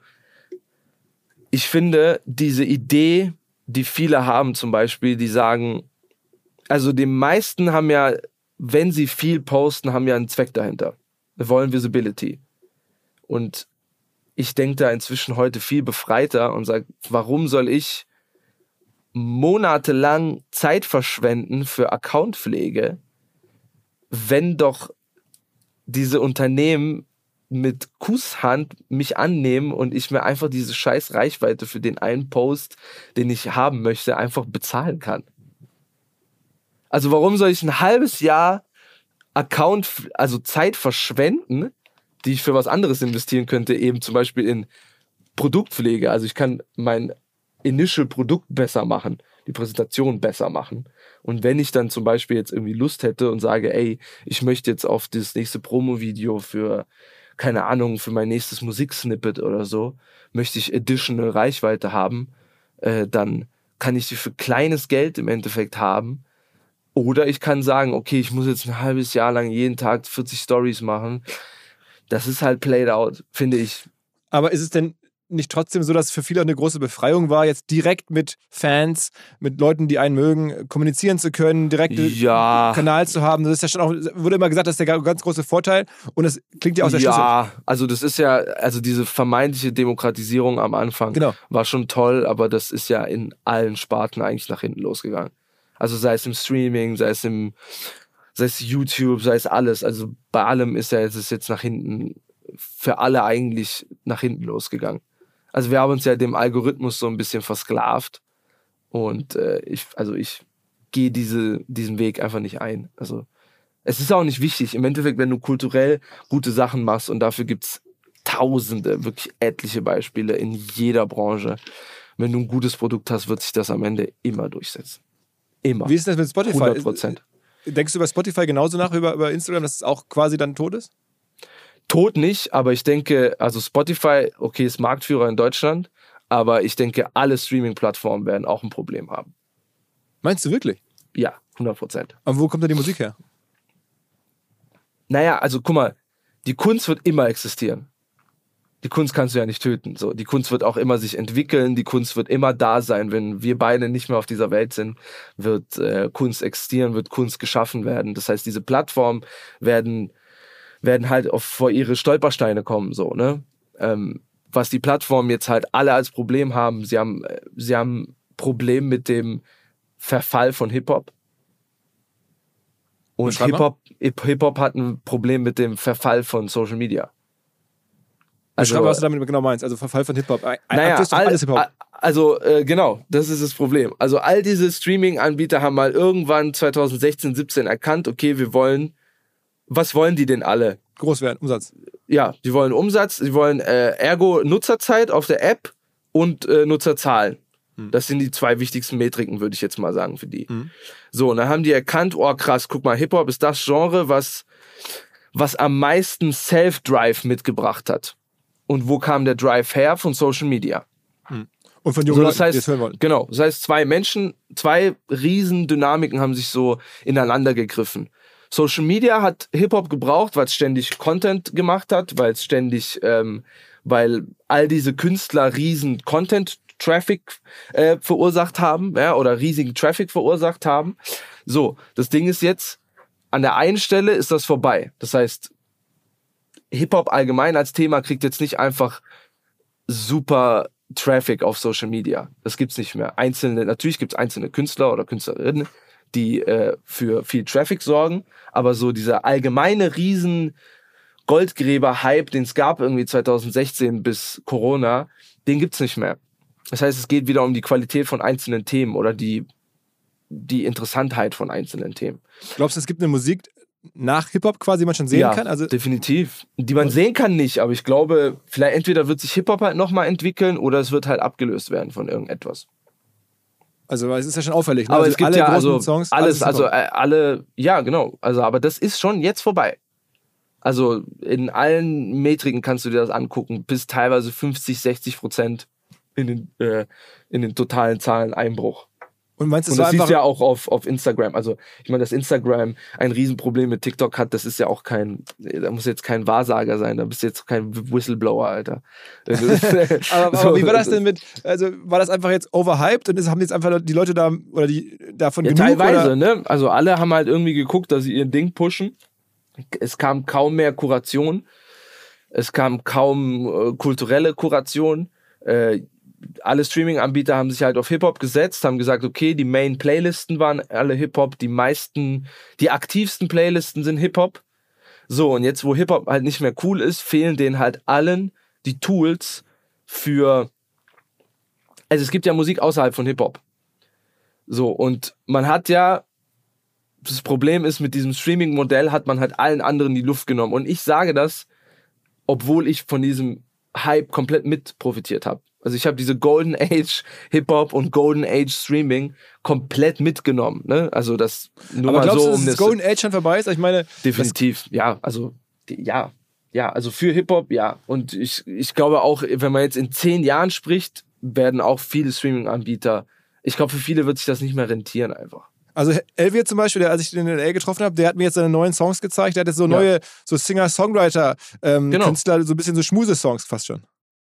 ich finde, diese Idee, die viele haben zum Beispiel, die sagen, also die meisten haben ja, wenn sie viel posten, haben ja einen Zweck dahinter. Wir wollen Visibility. Und ich denke da inzwischen heute viel befreiter und sage, warum soll ich monatelang Zeit verschwenden für Accountpflege, wenn doch diese Unternehmen mit Kusshand mich annehmen und ich mir einfach diese scheiß Reichweite für den einen Post, den ich haben möchte, einfach bezahlen kann. Also warum soll ich ein halbes Jahr Account, also Zeit verschwenden, die ich für was anderes investieren könnte, eben zum Beispiel in Produktpflege. Also ich kann mein Initial Produkt besser machen, die Präsentation besser machen. Und wenn ich dann zum Beispiel jetzt irgendwie Lust hätte und sage, ey, ich möchte jetzt auf das nächste Promo-Video für, keine Ahnung, für mein nächstes Musiksnippet oder so, möchte ich additional Reichweite haben, äh, dann kann ich die für kleines Geld im Endeffekt haben. Oder ich kann sagen, okay, ich muss jetzt ein halbes Jahr lang jeden Tag vierzig Stories machen. Das ist halt played out, finde ich. Aber ist es denn nicht trotzdem so, dass es für viele eine große Befreiung war, jetzt direkt mit Fans, mit Leuten, die einen mögen, kommunizieren zu können, direkt ja. einen Kanal zu haben? Das ist ja schon auch, wurde immer gesagt, das ist der ganz große Vorteil, und das klingt ja auch sehr schlüssig. Ja, also das ist ja, also diese vermeintliche Demokratisierung am Anfang genau. war schon toll, aber das ist ja in allen Sparten eigentlich nach hinten losgegangen. Also sei es im Streaming, sei es im, sei es YouTube, sei es alles. Also bei allem ist ja jetzt, ist jetzt nach hinten, für alle eigentlich nach hinten losgegangen. Also wir haben uns ja dem Algorithmus so ein bisschen versklavt, und äh, ich, also ich gehe diese, diesen Weg einfach nicht ein. Also es ist auch nicht wichtig. Im Endeffekt, wenn du kulturell gute Sachen machst, und dafür gibt's tausende, wirklich etliche Beispiele in jeder Branche. Wenn du ein gutes Produkt hast, wird sich das am Ende immer durchsetzen. Immer. Wie ist das mit Spotify? hundert Prozent. Denkst du über Spotify genauso nach, über, über Instagram, dass es auch quasi dann tot ist? Tot nicht, aber ich denke, also Spotify, okay, ist Marktführer in Deutschland, aber ich denke, alle Streaming-Plattformen werden auch ein Problem haben. Meinst du wirklich? Ja, hundert Prozent. Aber wo kommt da die Musik her? Naja, also guck mal, die Kunst wird immer existieren. Die Kunst kannst du ja nicht töten. So, die Kunst wird auch immer sich entwickeln, die Kunst wird immer da sein. Wenn wir beide nicht mehr auf dieser Welt sind, wird äh, Kunst existieren, wird Kunst geschaffen werden. Das heißt, diese Plattformen werden werden halt auf, vor ihre Stolpersteine kommen, so, ne? Ähm, was die Plattformen jetzt halt alle als Problem haben, sie haben, sie haben Problem mit dem Verfall von Hip-Hop. Und Hip-Hop, Hip-Hop hat ein Problem mit dem Verfall von Social Media. Also, was du damit genau meinst, also Verfall von Hip-Hop. Naja, all, alles Hip-Hop. Also äh, genau, das ist das Problem. Also all diese Streaming-Anbieter haben mal irgendwann zwanzig sechzehn, siebzehn erkannt, okay, wir wollen, was wollen die denn alle? Groß werden, Umsatz. Ja, die wollen Umsatz, die wollen äh, ergo Nutzerzeit auf der App und äh, Nutzerzahlen. Hm. Das sind die zwei wichtigsten Metriken, würde ich jetzt mal sagen, für die. Hm. So, und dann haben die erkannt, oh krass, guck mal, Hip-Hop ist das Genre, was, was am meisten Self-Drive mitgebracht hat. Und wo kam der Drive her? Von Social Media. Hm. Und von jungen so, Leuten, das heißt, die es hören wollen. Genau, das heißt, zwei Menschen, zwei Riesendynamiken haben sich so ineinander gegriffen. Social Media hat Hip-Hop gebraucht, weil es ständig Content gemacht hat, weil es ständig, ähm, weil all diese Künstler riesen Content-Traffic äh, verursacht haben, ja, oder riesigen Traffic verursacht haben. So, das Ding ist jetzt, an der einen Stelle ist das vorbei. Das heißt, Hip-Hop allgemein als Thema kriegt jetzt nicht einfach super Traffic auf Social Media. Das gibt's nicht mehr. Einzelne, natürlich gibt's einzelne Künstler oder Künstlerinnen, die äh, für viel Traffic sorgen, aber so dieser allgemeine riesen Goldgräber-Hype, den es gab irgendwie zwanzig sechzehn bis Corona, den gibt's nicht mehr. Das heißt, es geht wieder um die Qualität von einzelnen Themen oder die, die Interessantheit von einzelnen Themen. Glaubst du, es gibt eine Musik nach Hip-Hop quasi, die man schon sehen ja, kann? Also definitiv. Die man sehen kann nicht, aber ich glaube, vielleicht entweder wird sich Hip-Hop halt nochmal entwickeln oder es wird halt abgelöst werden von irgendetwas. Also es ist ja schon auffällig. Ne? Aber also es gibt alle ja großen also Songs, alles, alles also äh, alle, ja genau, also aber das ist schon jetzt vorbei. Also in allen Metriken kannst du dir das angucken, bis teilweise fünfzig, sechzig Prozent in den, äh, in den totalen Zahlen Einbruch. Und meinst du, Und es war das siehst einfach... du ja auch auf, auf Instagram. Also ich meine, dass Instagram ein Riesenproblem mit TikTok hat, das ist ja auch kein, da muss jetzt kein Wahrsager sein, da bist du jetzt kein Whistleblower, Alter. aber, aber wie war das denn mit, also war das einfach jetzt overhyped und es haben jetzt einfach die Leute da, oder die davon Ja, genug? teilweise, oder? ne? Also alle haben halt irgendwie geguckt, dass sie ihr Ding pushen. Es kam kaum mehr Kuration. Es kam kaum äh, kulturelle Kuration. Äh, alle Streaming-Anbieter haben sich halt auf Hip-Hop gesetzt, haben gesagt, okay, die Main-Playlisten waren alle Hip-Hop, die meisten, die aktivsten Playlisten sind Hip-Hop. So, und jetzt, wo Hip-Hop halt nicht mehr cool ist, fehlen denen halt allen die Tools für, also es gibt ja Musik außerhalb von Hip-Hop. So, und man hat ja, das Problem ist, mit diesem Streaming-Modell hat man halt allen anderen die Luft genommen. Und ich sage das, obwohl ich von diesem Hype komplett mit profitiert habe. Also ich habe diese Golden Age Hip-Hop und Golden Age Streaming komplett mitgenommen. Ne? Also das nur aber mal glaubst so, du, um dass das das Golden Age schon vorbei ist? Ich meine, definitiv, ja, also die, ja, ja, also für Hip-Hop, ja. Und ich, ich glaube auch, wenn man jetzt in zehn Jahren spricht, werden auch viele Streaming-Anbieter, ich glaube, für viele wird sich das nicht mehr rentieren einfach. Also Elvier zum Beispiel, der, als ich den in L A getroffen habe, der hat mir jetzt seine neuen Songs gezeigt. Der hat jetzt so neue, ja. so Singer-Songwriter-Künstler, ähm, genau. so ein bisschen so Schmuse-Songs fast schon.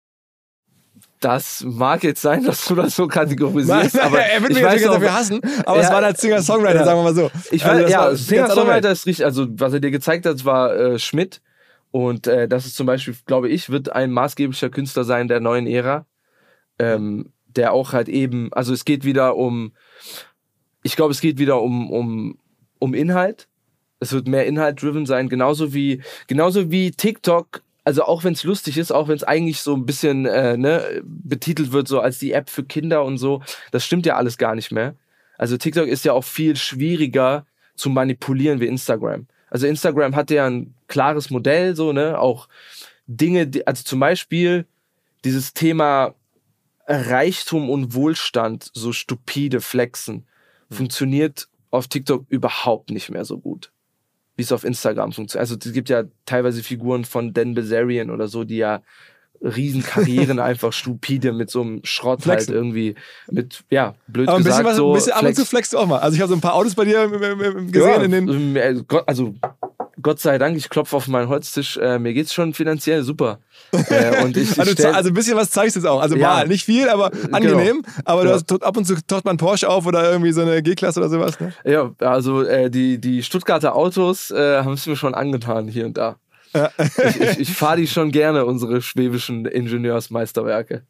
Das mag jetzt sein, dass du das so kategorisierst. Nein, aber er würde mich natürlich dafür hassen, aber ja, es war halt Singer-Songwriter, ja. sagen wir mal so. Ich weiß, also ja, Singer-Songwriter ist richtig, also was er dir gezeigt hat, war äh, Schmidt. Und äh, das ist zum Beispiel, glaube ich, wird ein maßgeblicher Künstler sein der neuen Ära. Ähm, der auch halt eben, also es geht wieder um, ich glaube, es geht wieder um, um, um Inhalt. Es wird mehr Inhalt-driven sein, genauso wie, genauso wie TikTok. Also auch wenn es lustig ist, auch wenn es eigentlich so ein bisschen äh, ne, betitelt wird so als die App für Kinder und so, das stimmt ja alles gar nicht mehr. Also TikTok ist ja auch viel schwieriger zu manipulieren wie Instagram. Also Instagram hat ja ein klares Modell, so ne, auch Dinge, die, also zum Beispiel dieses Thema Reichtum und Wohlstand, so stupide flexen, mhm. funktioniert auf TikTok überhaupt nicht mehr so gut, wie es auf Instagram funktioniert. Also es gibt ja teilweise Figuren von Dan Bilzerian oder so, die ja Riesenkarrieren einfach stupide mit so einem Schrott flexen. Halt irgendwie mit, ja, blöd aber ein gesagt. Bisschen was, so ein bisschen ab und zu flexst du auch mal. Also ich habe so ein paar Autos bei dir gesehen. Ja, in den also Gott sei Dank, ich klopfe auf meinen Holztisch, äh, mir geht's schon finanziell super. äh, und ich, also, ich stell, also ein bisschen was zeigst du jetzt auch. Also ja, mal, nicht viel, aber angenehm. Genau. Aber du ja. hast ab und zu taucht man Porsche auf oder irgendwie so eine G-Klasse oder sowas. Ne? Ja, also äh, die, die Stuttgarter Autos äh, haben es mir schon angetan hier und da. Ja. ich ich, ich fahre die schon gerne, unsere schwäbischen Ingenieursmeisterwerke.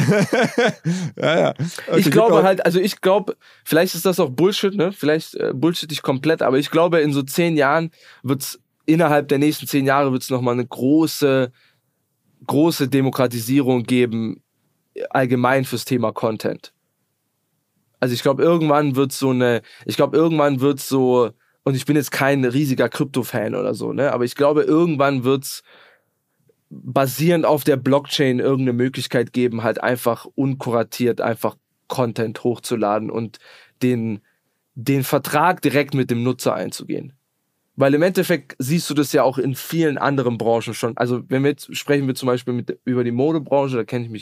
ja, ja. Okay, ich glaube halt, also ich glaube, vielleicht ist das auch Bullshit, ne? Vielleicht äh, bullshit ich komplett, aber ich glaube, in so zehn Jahren wird's, innerhalb der nächsten zehn Jahre wird's nochmal eine große, große Demokratisierung geben, allgemein fürs Thema Content. Also ich glaube, irgendwann wird's so eine, ich glaube, irgendwann wird's so, und ich bin jetzt kein riesiger Krypto-Fan oder so, ne? Aber ich glaube, irgendwann wird's basierend auf der Blockchain irgendeine Möglichkeit geben, halt einfach unkuratiert einfach Content hochzuladen und den, den Vertrag direkt mit dem Nutzer einzugehen. Weil im Endeffekt siehst du das ja auch in vielen anderen Branchen schon. Also wenn wir jetzt sprechen wir zum Beispiel mit, über die Modebranche, da kenne ich mich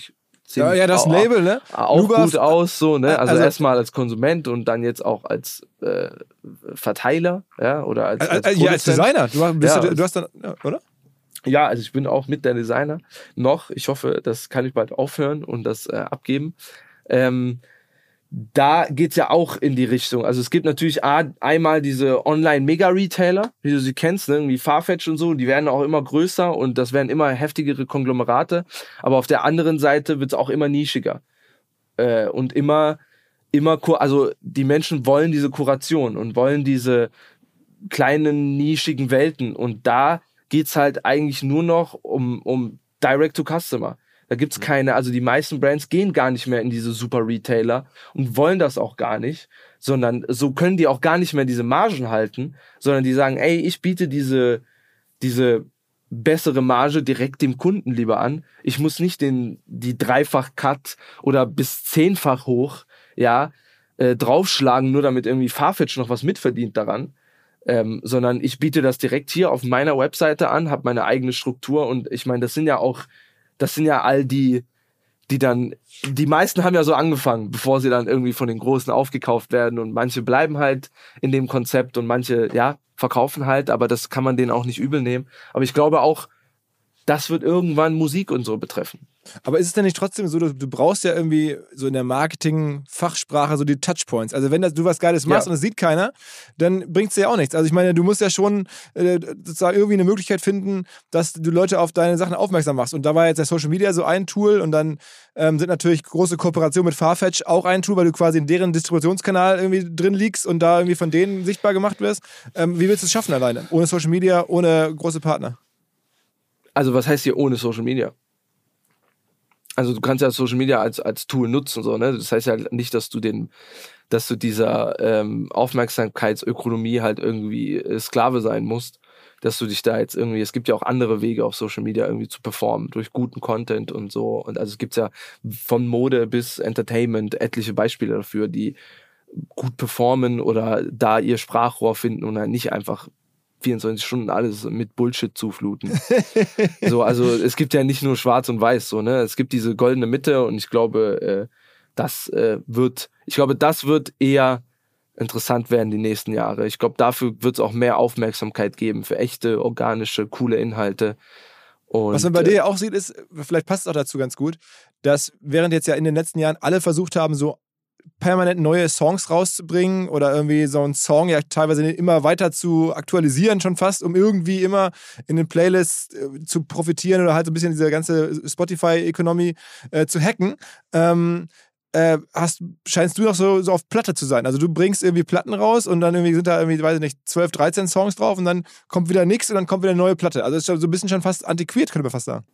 Ja, ja, das auch, Label, ne? Auch Luba, gut aus, so, ne? Also, also, erstmal als Konsument und dann jetzt auch als äh, Verteiler, ja, oder als, als, als, ja, als Designer. Du, bist ja, du, du hast dann, oder? Ja, also ich bin auch mit der Designer noch. Ich hoffe, das kann ich bald aufhören und das äh, abgeben. Ähm, da geht's ja auch in die Richtung. Also es gibt natürlich A, einmal diese Online-Mega-Retailer, wie du sie kennst, ne? Irgendwie Farfetch und so, die werden auch immer größer und das werden immer heftigere Konglomerate. Aber auf der anderen Seite wird's auch immer nischiger. Äh, und immer, immer, also die Menschen wollen diese Kuration und wollen diese kleinen, nischigen Welten. Und da geht's halt eigentlich nur noch um, um Direct-to-Customer. Da gibt's keine, also die meisten Brands gehen gar nicht mehr in diese Super-Retailer und wollen das auch gar nicht, sondern so können die auch gar nicht mehr diese Margen halten, sondern die sagen, ey, ich biete diese, diese bessere Marge direkt dem Kunden lieber an. Ich muss nicht den, die Dreifach-Cut oder bis zehnfach hoch, ja, äh, draufschlagen, nur damit irgendwie Farfetch noch was mitverdient daran. Ähm, sondern ich biete das direkt hier auf meiner Webseite an, habe meine eigene Struktur und ich meine, das sind ja auch Das sind ja all die, die dann, die meisten haben ja so angefangen, bevor sie dann irgendwie von den Großen aufgekauft werden und manche bleiben halt in dem Konzept und manche, ja, verkaufen halt, aber das kann man denen auch nicht übel nehmen. Aber ich glaube auch, das wird irgendwann Musik und so betreffen. Aber ist es denn nicht trotzdem so, du, du brauchst ja irgendwie so in der Marketing-Fachsprache so die Touchpoints. Also wenn das, du was Geiles machst Ja. und es sieht keiner, dann bringt es dir ja auch nichts. Also ich meine, du musst ja schon äh, sozusagen irgendwie eine Möglichkeit finden, dass du Leute auf deine Sachen aufmerksam machst. Und da war jetzt der Social Media so ein Tool und dann ähm, sind natürlich große Kooperationen mit Farfetch auch ein Tool, weil du quasi in deren Distributionskanal irgendwie drin liegst und da irgendwie von denen sichtbar gemacht wirst. Ähm, wie willst du es schaffen alleine? Ohne Social Media, ohne große Partner? Also was heißt hier ohne Social Media? Also du kannst ja Social Media als, als Tool nutzen, so, ne? Das heißt ja nicht, dass du den, dass du dieser ähm, Aufmerksamkeitsökonomie halt irgendwie äh, Sklave sein musst, dass du dich da jetzt irgendwie, es gibt ja auch andere Wege auf Social Media irgendwie zu performen, durch guten Content und so. Und also es gibt ja von Mode bis Entertainment etliche Beispiele dafür, die gut performen oder da ihr Sprachrohr finden und dann nicht einfach vierundzwanzig Stunden alles mit Bullshit zufluten. So, also es gibt ja nicht nur schwarz und weiß, so, ne? Es gibt diese goldene Mitte und ich glaube, äh, das äh, wird, ich glaube, das wird eher interessant werden die nächsten Jahre. Ich glaube, dafür wird es auch mehr Aufmerksamkeit geben für echte, organische, coole Inhalte. Und, was man bei dir ja auch sieht, ist, vielleicht passt es auch dazu ganz gut, dass während jetzt ja in den letzten Jahren alle versucht haben, so permanent neue Songs rauszubringen oder irgendwie so einen Song ja teilweise immer weiter zu aktualisieren schon fast, um irgendwie immer in den Playlists äh, zu profitieren oder halt so ein bisschen diese ganze Spotify-Ökonomie äh, zu hacken, ähm, äh, hast, scheinst du noch so, so auf Platte zu sein. Also du bringst irgendwie Platten raus und dann irgendwie sind da irgendwie, weiß ich nicht, zwölf, dreizehn Songs drauf und dann kommt wieder nichts und dann kommt wieder eine neue Platte. Also es ist so ein bisschen schon fast antiquiert, könnte man fast sagen.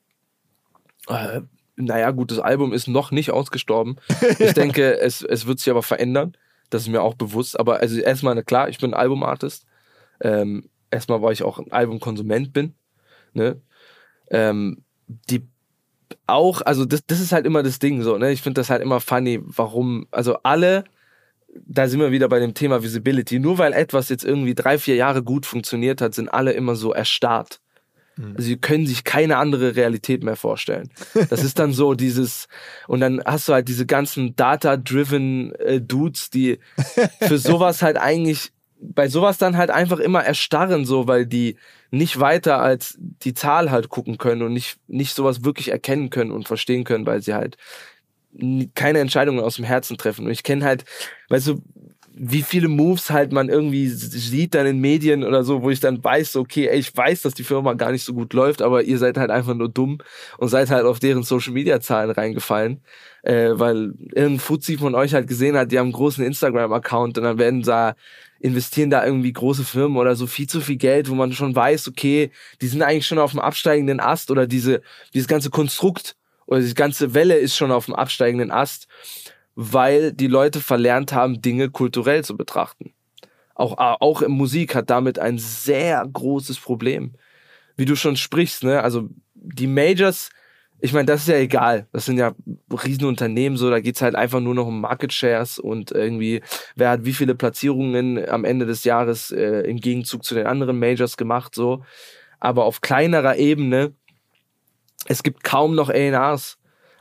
Äh, naja, gut, das Album ist noch nicht ausgestorben. Ich denke, es, es wird sich aber verändern. Das ist mir auch bewusst. Aber also erstmal, klar, ich bin ein Albumartist. Ähm, erstmal, weil ich auch ein Albumkonsument bin. Ne? Ähm, die auch, also das, das ist halt immer das Ding so, ne? Ich finde das halt immer funny, warum, also alle, da sind wir wieder bei dem Thema Visibility, nur weil etwas jetzt irgendwie drei, vier Jahre gut funktioniert hat, sind alle immer so erstarrt. Also sie können sich keine andere Realität mehr vorstellen. Das ist dann so dieses, und dann hast du halt diese ganzen data-driven äh, Dudes, die für sowas halt eigentlich, bei sowas dann halt einfach immer erstarren, so, weil die nicht weiter als die Zahl halt gucken können und nicht, nicht sowas wirklich erkennen können und verstehen können, weil sie halt keine Entscheidungen aus dem Herzen treffen. Und ich kenne halt, weißt du, wie viele Moves halt man irgendwie sieht dann in Medien oder so, wo ich dann weiß, okay, ey, ich weiß, dass die Firma gar nicht so gut läuft, aber ihr seid halt einfach nur dumm und seid halt auf deren Social-Media-Zahlen reingefallen, äh, weil irgendein Fuzzi von euch halt gesehen hat, die haben einen großen Instagram-Account und dann werden da, investieren da irgendwie große Firmen oder so viel zu viel Geld, wo man schon weiß, okay, die sind eigentlich schon auf dem absteigenden Ast oder diese, dieses ganze Konstrukt oder diese ganze Welle ist schon auf dem absteigenden Ast, weil die Leute verlernt haben, Dinge kulturell zu betrachten. Auch, auch in Musik hat damit ein sehr großes Problem. Wie du schon sprichst, ne? Also die Majors, ich meine, das ist ja egal. Das sind ja Riesenunternehmen, so, da geht's halt einfach nur noch um Market Shares und irgendwie, wer hat wie viele Platzierungen am Ende des Jahres äh, im Gegenzug zu den anderen Majors gemacht, so. Aber auf kleinerer Ebene, es gibt kaum noch A and Rs.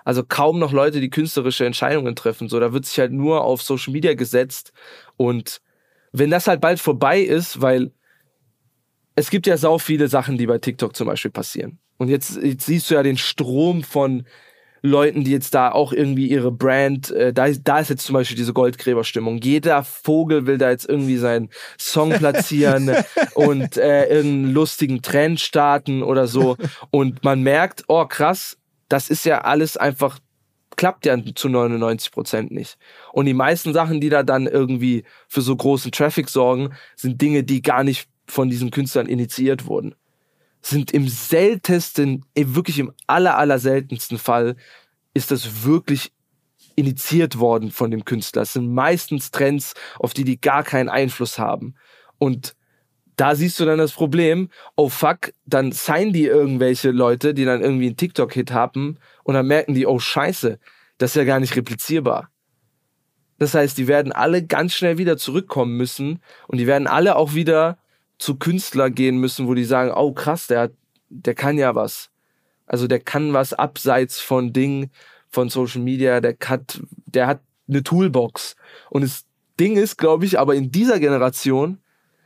Also kaum noch Leute, die künstlerische Entscheidungen treffen. So, da wird sich halt nur auf Social Media gesetzt. Und wenn das halt bald vorbei ist, weil es gibt ja sau viele Sachen, die bei TikTok zum Beispiel passieren. Und jetzt, jetzt siehst du ja den Strom von Leuten, die jetzt da auch irgendwie ihre Brand, äh, da, ist, da ist jetzt zum Beispiel diese Goldgräberstimmung. Jeder Vogel will da jetzt irgendwie seinen Song platzieren und äh, irgendeinen lustigen Trend starten oder so. Und man merkt, oh krass, das ist ja alles einfach, klappt ja zu neunundneunzig Prozent nicht. Und die meisten Sachen, die da dann irgendwie für so großen Traffic sorgen, sind Dinge, die gar nicht von diesen Künstlern initiiert wurden. Sind im seltensten, wirklich im aller, aller seltensten Fall, ist das wirklich initiiert worden von dem Künstler. Es sind meistens Trends, auf die die gar keinen Einfluss haben. Und da siehst du dann das Problem, oh fuck, dann signen die irgendwelche Leute, die dann irgendwie einen TikTok-Hit haben und dann merken die, oh scheiße, das ist ja gar nicht replizierbar. Das heißt, die werden alle ganz schnell wieder zurückkommen müssen und die werden alle auch wieder zu Künstler gehen müssen, wo die sagen, oh krass, der, der kann ja was. Also der kann was abseits von Dingen, von Social Media, der hat, der hat eine Toolbox. Und das Ding ist, glaube ich, aber in dieser Generation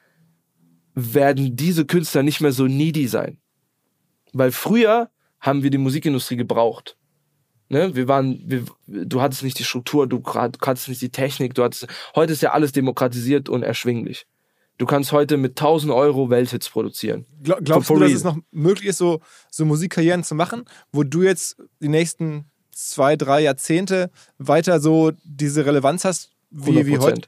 werden diese Künstler nicht mehr so needy sein. Weil früher haben wir die Musikindustrie gebraucht. Ne? Wir waren, wir, du hattest nicht die Struktur, du hattest nicht die Technik, du hattest, heute ist ja alles demokratisiert und erschwinglich. Du kannst heute mit tausend Euro Welthits produzieren. Glaub, glaubst du, dass es noch möglich ist, so, so Musikkarrieren zu machen, wo du jetzt die nächsten zwei, drei Jahrzehnte weiter so diese Relevanz hast, wie, wie heute?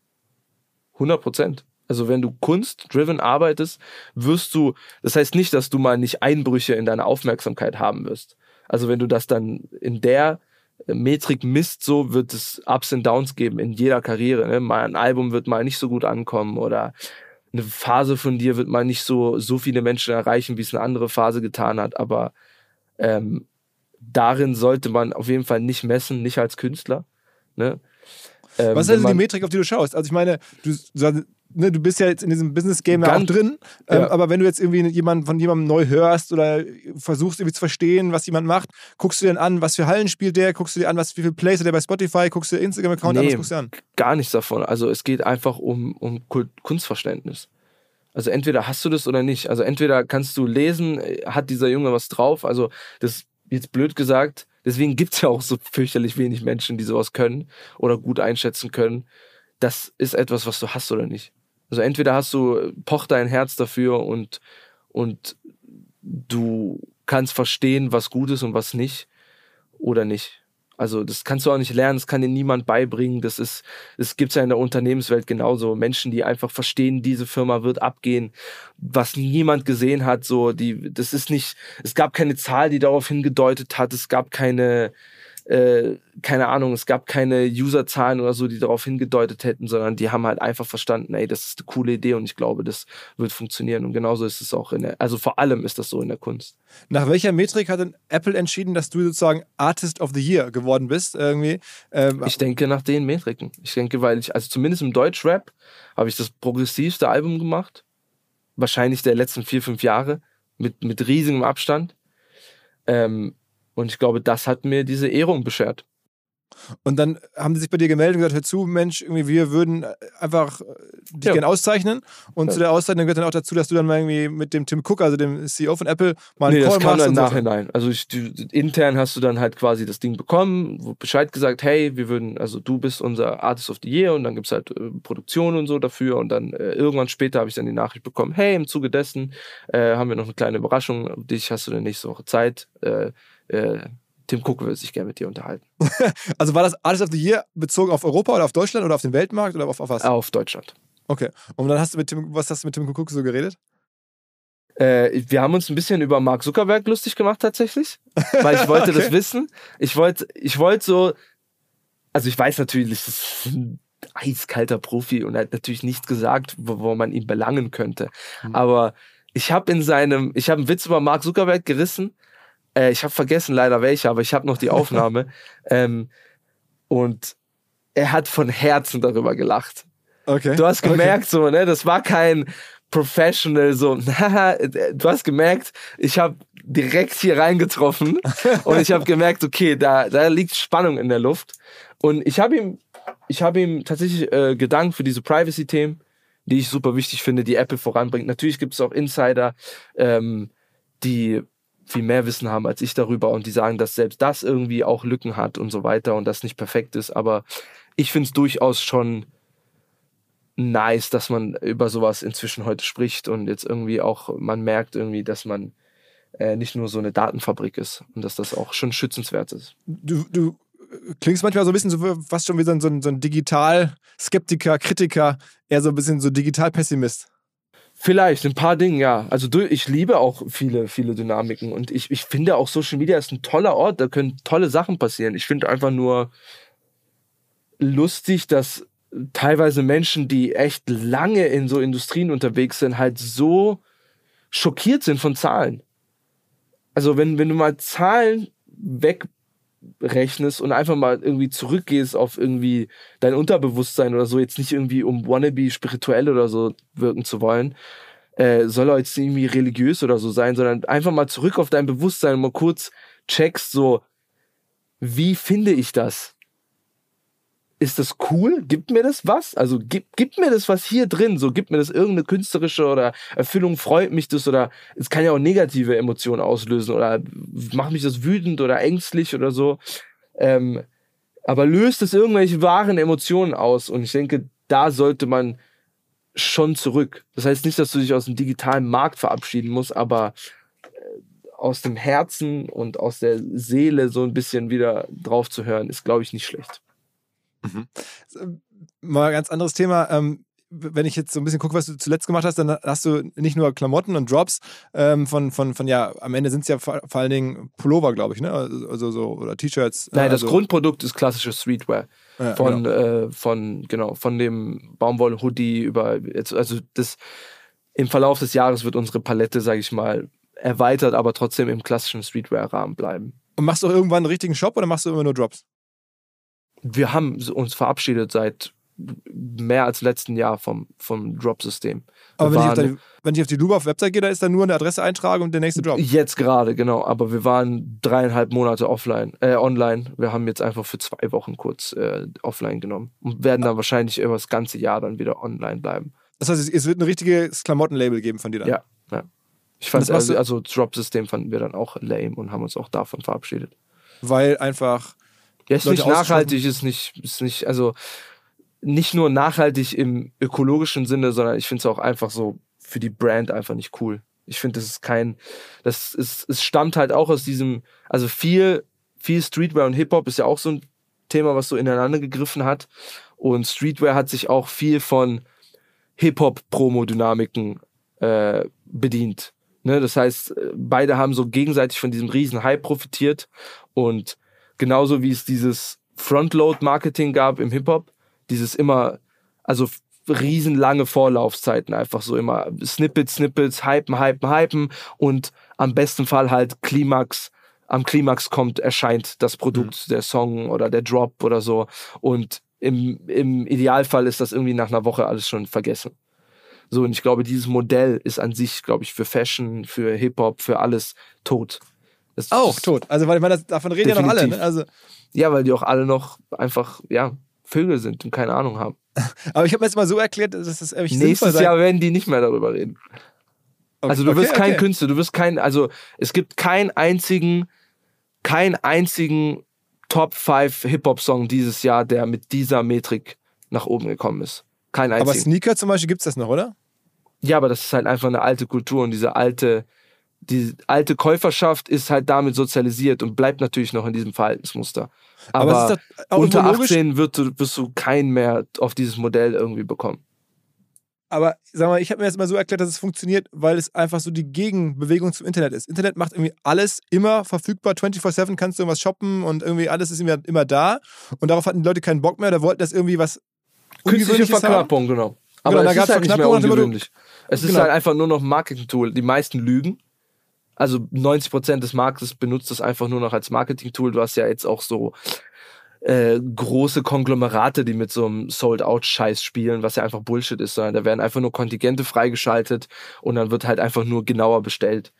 hundert Prozent. Also wenn du kunst-driven arbeitest, wirst du, das heißt nicht, dass du mal nicht Einbrüche in deine Aufmerksamkeit haben wirst. Also wenn du das dann in der Metrik misst, so wird es Ups und Downs geben in jeder Karriere. Ne? Mal ein Album wird mal nicht so gut ankommen oder eine Phase von dir wird mal nicht so, so viele Menschen erreichen, wie es eine andere Phase getan hat. Aber ähm, darin sollte man auf jeden Fall nicht messen, nicht als Künstler. Ne? Ähm, Was ist also die Metrik, auf die du schaust? Also ich meine, du, ne, du bist ja jetzt in diesem Business-Game ja auch drin, ähm, ja. aber wenn du jetzt irgendwie jemand, von jemandem neu hörst oder versuchst irgendwie zu verstehen, was jemand macht, guckst du dir an, was für Hallen spielt der, guckst du dir an, was, wie viel Plays hat der bei Spotify, guckst du dir Instagram-Account nee, an, was guckst du dir an? Gar nichts davon. Also es geht einfach um, um Kunstverständnis. Also entweder hast du das oder nicht. Also entweder kannst du lesen, hat dieser Junge was drauf, also das jetzt blöd gesagt, deswegen gibt es ja auch so fürchterlich wenig Menschen, die sowas können oder gut einschätzen können. Das ist etwas, was du hast oder nicht. Also entweder hast du, pocht dein Herz dafür und, und du kannst verstehen, was gut ist und was nicht oder nicht. Also das kannst du auch nicht lernen, das kann dir niemand beibringen. Das ist, das gibt's ja in der Unternehmenswelt genauso. Menschen, die einfach verstehen, diese Firma wird abgehen, was niemand gesehen hat. So, die, das ist nicht, es gab keine Zahl, die darauf hingedeutet hat. Es gab keine, äh, keine Ahnung, es gab keine Userzahlen oder so, die darauf hingedeutet hätten, sondern die haben halt einfach verstanden, ey, das ist eine coole Idee und ich glaube, das wird funktionieren. Und genauso ist es auch in der, also vor allem ist das so in der Kunst. Nach welcher Metrik hat denn Apple entschieden, dass du sozusagen Artist of the Year geworden bist? Irgendwie? Ähm, ich denke nach den Metriken. Ich denke, weil ich, also zumindest im Deutschrap habe ich das progressivste Album gemacht. Wahrscheinlich der letzten vier, fünf Jahre. Mit, mit riesigem Abstand. Ähm, Und ich glaube, das hat mir diese Ehrung beschert. Und dann haben die sich bei dir gemeldet und gesagt, hör zu, Mensch, irgendwie wir würden einfach dich ja. gerne auszeichnen. Und ja. zu der Auszeichnung gehört dann auch dazu, dass du dann mal irgendwie mit dem Tim Cook, also dem C E O von Apple, mal einen nee, Call das kam machst. dann im und Nachhinein. So. Also ich, du, intern hast du dann halt quasi das Ding bekommen, wo Bescheid gesagt, hey, wir würden, also du bist unser Artist of the Year und dann gibt es halt äh, Produktion und so dafür. Und dann äh, irgendwann später habe ich dann die Nachricht bekommen, hey, im Zuge dessen äh, haben wir noch eine kleine Überraschung. Dich hast du dann nächste Woche Zeit. Äh, äh, Tim Cook würde sich gerne mit dir unterhalten. Also war das Artist of the Year bezogen auf Europa oder auf Deutschland oder auf den Weltmarkt oder auf, auf was? Auf Deutschland. Okay. Und dann hast du mit Tim, was hast du mit Tim Cook so geredet? Äh, wir haben uns ein bisschen über Mark Zuckerberg lustig gemacht tatsächlich, weil ich wollte okay. das wissen. Ich wollte ich wollte so, also ich weiß natürlich, das ist ein eiskalter Profi und er hat natürlich nichts gesagt, wo, wo man ihn belangen könnte. Mhm. Aber ich habe in seinem, ich habe einen Witz über Mark Zuckerberg gerissen. Äh, ich habe vergessen leider welche, aber ich habe noch die Aufnahme. ähm, und er hat von Herzen darüber gelacht. Okay. Du hast gemerkt, okay. so, ne, das war kein Professional, so, du hast gemerkt, ich habe direkt hier reingetroffen und ich habe gemerkt, okay, da, da liegt Spannung in der Luft. Und ich habe ihm, ich habe ihm tatsächlich äh, gedankt für diese Privacy-Themen, die ich super wichtig finde, die Apple voranbringt. Natürlich gibt es auch Insider, ähm, die viel mehr Wissen haben als ich darüber und die sagen, dass selbst das irgendwie auch Lücken hat und so weiter und das nicht perfekt ist. Aber ich finde es durchaus schon nice, dass man über sowas inzwischen heute spricht und jetzt irgendwie auch, man merkt irgendwie, dass man äh, nicht nur so eine Datenfabrik ist und dass das auch schon schützenswert ist. Du, du klingst manchmal so ein bisschen so fast schon wie so ein, so ein, so ein Digital-Skeptiker, Kritiker, eher so ein bisschen so Digital-Pessimist. Vielleicht, ein paar Dinge, ja. Also ich liebe auch viele, viele Dynamiken und ich, ich finde auch Social Media ist ein toller Ort, da können tolle Sachen passieren. Ich finde einfach nur lustig, dass teilweise Menschen, die echt lange in so Industrien unterwegs sind, halt so schockiert sind von Zahlen. Also wenn, wenn du mal Zahlen wegrechnest und einfach mal irgendwie zurückgehst auf irgendwie dein Unterbewusstsein oder so, jetzt nicht irgendwie um wannabe spirituell oder so wirken zu wollen, äh, soll er jetzt irgendwie religiös oder so sein, sondern einfach mal zurück auf dein Bewusstsein und mal kurz checkst so, wie finde ich das? Ist das cool? Gibt mir das was? Also gibt, gibt mir das was hier drin? So gibt mir das irgendeine künstlerische oder Erfüllung, freut mich das oder es kann ja auch negative Emotionen auslösen oder macht mich das wütend oder ängstlich oder so. Ähm, aber löst es irgendwelche wahren Emotionen aus? Und ich denke, da sollte man schon zurück. Das heißt nicht, dass du dich aus dem digitalen Markt verabschieden musst, aber aus dem Herzen und aus der Seele so ein bisschen wieder drauf zu hören, ist, glaube ich, nicht schlecht. Mhm. Mal ein ganz anderes Thema. Ähm, wenn ich jetzt so ein bisschen gucke, was du zuletzt gemacht hast, dann hast du nicht nur Klamotten und Drops ähm, von, von, von, ja, am Ende sind es ja vor, vor allen Dingen Pullover, glaube ich, ne? Also so, oder T-Shirts. Nein, also das Grundprodukt ist klassisches Streetwear. Ja, von, genau. äh, von, genau, von dem Baumwoll-Hoodie über, jetzt, also das, im Verlauf des Jahres wird unsere Palette, sage ich mal, erweitert, aber trotzdem im klassischen Streetwear-Rahmen bleiben. Und machst du auch irgendwann einen richtigen Shop oder machst du immer nur Drops? Wir haben uns verabschiedet seit mehr als letzten Jahr vom, vom Drop-System. Aber wenn ich, auf waren, die, wenn ich auf die Luba-Website gehe, da ist dann nur eine Adresse eintragen und der nächste Drop. Jetzt gerade, genau. Aber wir waren dreieinhalb Monate offline, äh, online. Wir haben jetzt einfach für zwei Wochen kurz äh, offline genommen und werden dann wahrscheinlich über das ganze Jahr dann wieder online bleiben. Das heißt, es wird ein richtiges Klamottenlabel geben von dir dann? Ja, ja. Ich fand, das also, also Drop-System fanden wir dann auch lame und haben uns auch davon verabschiedet. Weil einfach Ja, ist Leute nicht nachhaltig, ist nicht, ist nicht, also nicht nur nachhaltig im ökologischen Sinne, sondern ich finde es auch einfach so für die Brand einfach nicht cool. Ich finde, das ist kein, das ist, es stammt halt auch aus diesem, also viel, viel Streetwear und Hip-Hop ist ja auch so ein Thema, was so ineinander gegriffen hat. Und Streetwear hat sich auch viel von Hip-Hop-Promo-Dynamiken äh, bedient. Ne? Das heißt, beide haben so gegenseitig von diesem riesen Hype profitiert und genauso wie es dieses Frontload-Marketing gab im Hip-Hop, dieses immer, also riesenlange Vorlaufzeiten, einfach so immer Snippets, Snippets, hypen, hypen, hypen und am besten Fall halt Klimax, am Klimax kommt, erscheint das Produkt, mhm. der Song oder der Drop oder so und im, im Idealfall ist das irgendwie nach einer Woche alles schon vergessen. So, und ich glaube, dieses Modell ist an sich, glaube ich, für Fashion, für Hip-Hop, für alles tot. Das auch tot. Also, weil, weil das, davon reden definitiv. Ja noch alle. Ne? Also ja, weil die auch alle noch einfach, ja, Vögel sind und keine Ahnung haben. Aber ich habe mir jetzt mal so erklärt, dass das echt nächstes Jahr werden die nicht mehr darüber reden. Okay, also du okay, wirst kein okay. Künstler, du wirst kein, also es gibt keinen einzigen, keinen einzigen Top fünf Hip-Hop-Song dieses Jahr, der mit dieser Metrik nach oben gekommen ist. Kein einzigen. Aber Sneaker zum Beispiel gibt's das noch, oder? Ja, aber das ist halt einfach eine alte Kultur und diese alte, die alte Käuferschaft ist halt damit sozialisiert und bleibt natürlich noch in diesem Verhaltensmuster. Aber, Aber unter achtzehn wirst du, wirst du keinen mehr auf dieses Modell irgendwie bekommen. Aber sag mal, ich habe mir das immer so erklärt, dass es funktioniert, weil es einfach so die Gegenbewegung zum Internet ist. Internet macht irgendwie alles immer verfügbar, vierundzwanzig sieben kannst du irgendwas shoppen und irgendwie alles ist immer, immer da. Und darauf hatten die Leute keinen Bock mehr, da wollten das irgendwie was künstliche Verknappung, genau. Aber genau, es ist halt nicht mehr ungewöhnlich. Es ist genau. halt einfach nur noch ein Marketing-Tool. Die meisten lügen. Also neunzig Prozent des Marktes benutzt es einfach nur noch als Marketing-Tool. Du hast ja jetzt auch so äh, große Konglomerate, die mit so einem Sold-Out-Scheiß spielen, was ja einfach Bullshit ist, sondern da werden einfach nur Kontingente freigeschaltet und dann wird halt einfach nur genauer bestellt.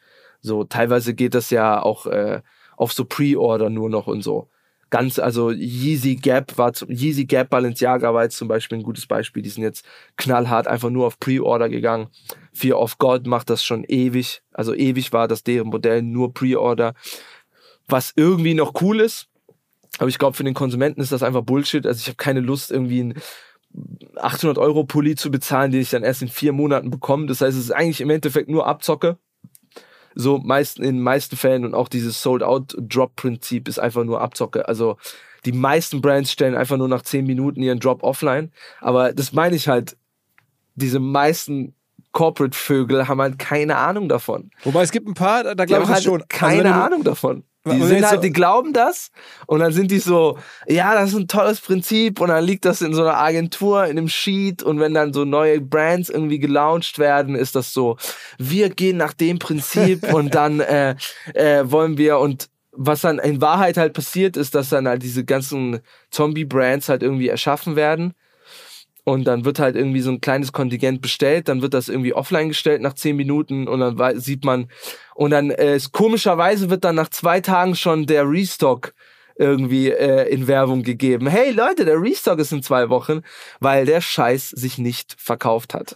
So, teilweise geht das ja auch äh, auf so Pre-Order nur noch und so. Ganz, also Yeezy Gap war zum, Yeezy Gap Balenciaga war jetzt zum Beispiel ein gutes Beispiel. Die sind jetzt knallhart einfach nur auf Pre-Order gegangen. Fear of God macht das schon ewig. Also ewig war das deren Modell, nur Pre-Order. Was irgendwie noch cool ist. Aber ich glaube, für den Konsumenten ist das einfach Bullshit. Also ich habe keine Lust, irgendwie einen achthundert Euro Pulli zu bezahlen, den ich dann erst in vier Monaten bekomme. Das heißt, es ist eigentlich im Endeffekt nur Abzocke. So meist, in den meisten Fällen, und auch dieses Sold-Out-Drop-Prinzip ist einfach nur Abzocke. Also die meisten Brands stellen einfach nur nach zehn Minuten ihren Drop offline. Aber das meine ich halt, diese meisten Corporate-Vögel haben halt keine Ahnung davon. Wobei es gibt ein paar, da Die glaube haben ich halt schon. keine also Ahnung davon. Die wenn du sind jetzt halt, so- die glauben das und dann sind die so, ja, das ist ein tolles Prinzip und dann liegt das in so einer Agentur, in einem Sheet und wenn dann so neue Brands irgendwie gelauncht werden, ist das so, wir gehen nach dem Prinzip und dann äh, äh, wollen wir und was dann in Wahrheit halt passiert ist, dass dann halt diese ganzen Zombie-Brands halt irgendwie erschaffen werden. Und dann wird halt irgendwie so ein kleines Kontingent bestellt, dann wird das irgendwie offline gestellt nach zehn Minuten und dann wei- sieht man, und dann äh, ist, komischerweise wird dann nach zwei Tagen schon der Restock irgendwie äh, in Werbung gegeben. Hey Leute, der Restock ist in zwei Wochen, weil der Scheiß sich nicht verkauft hat.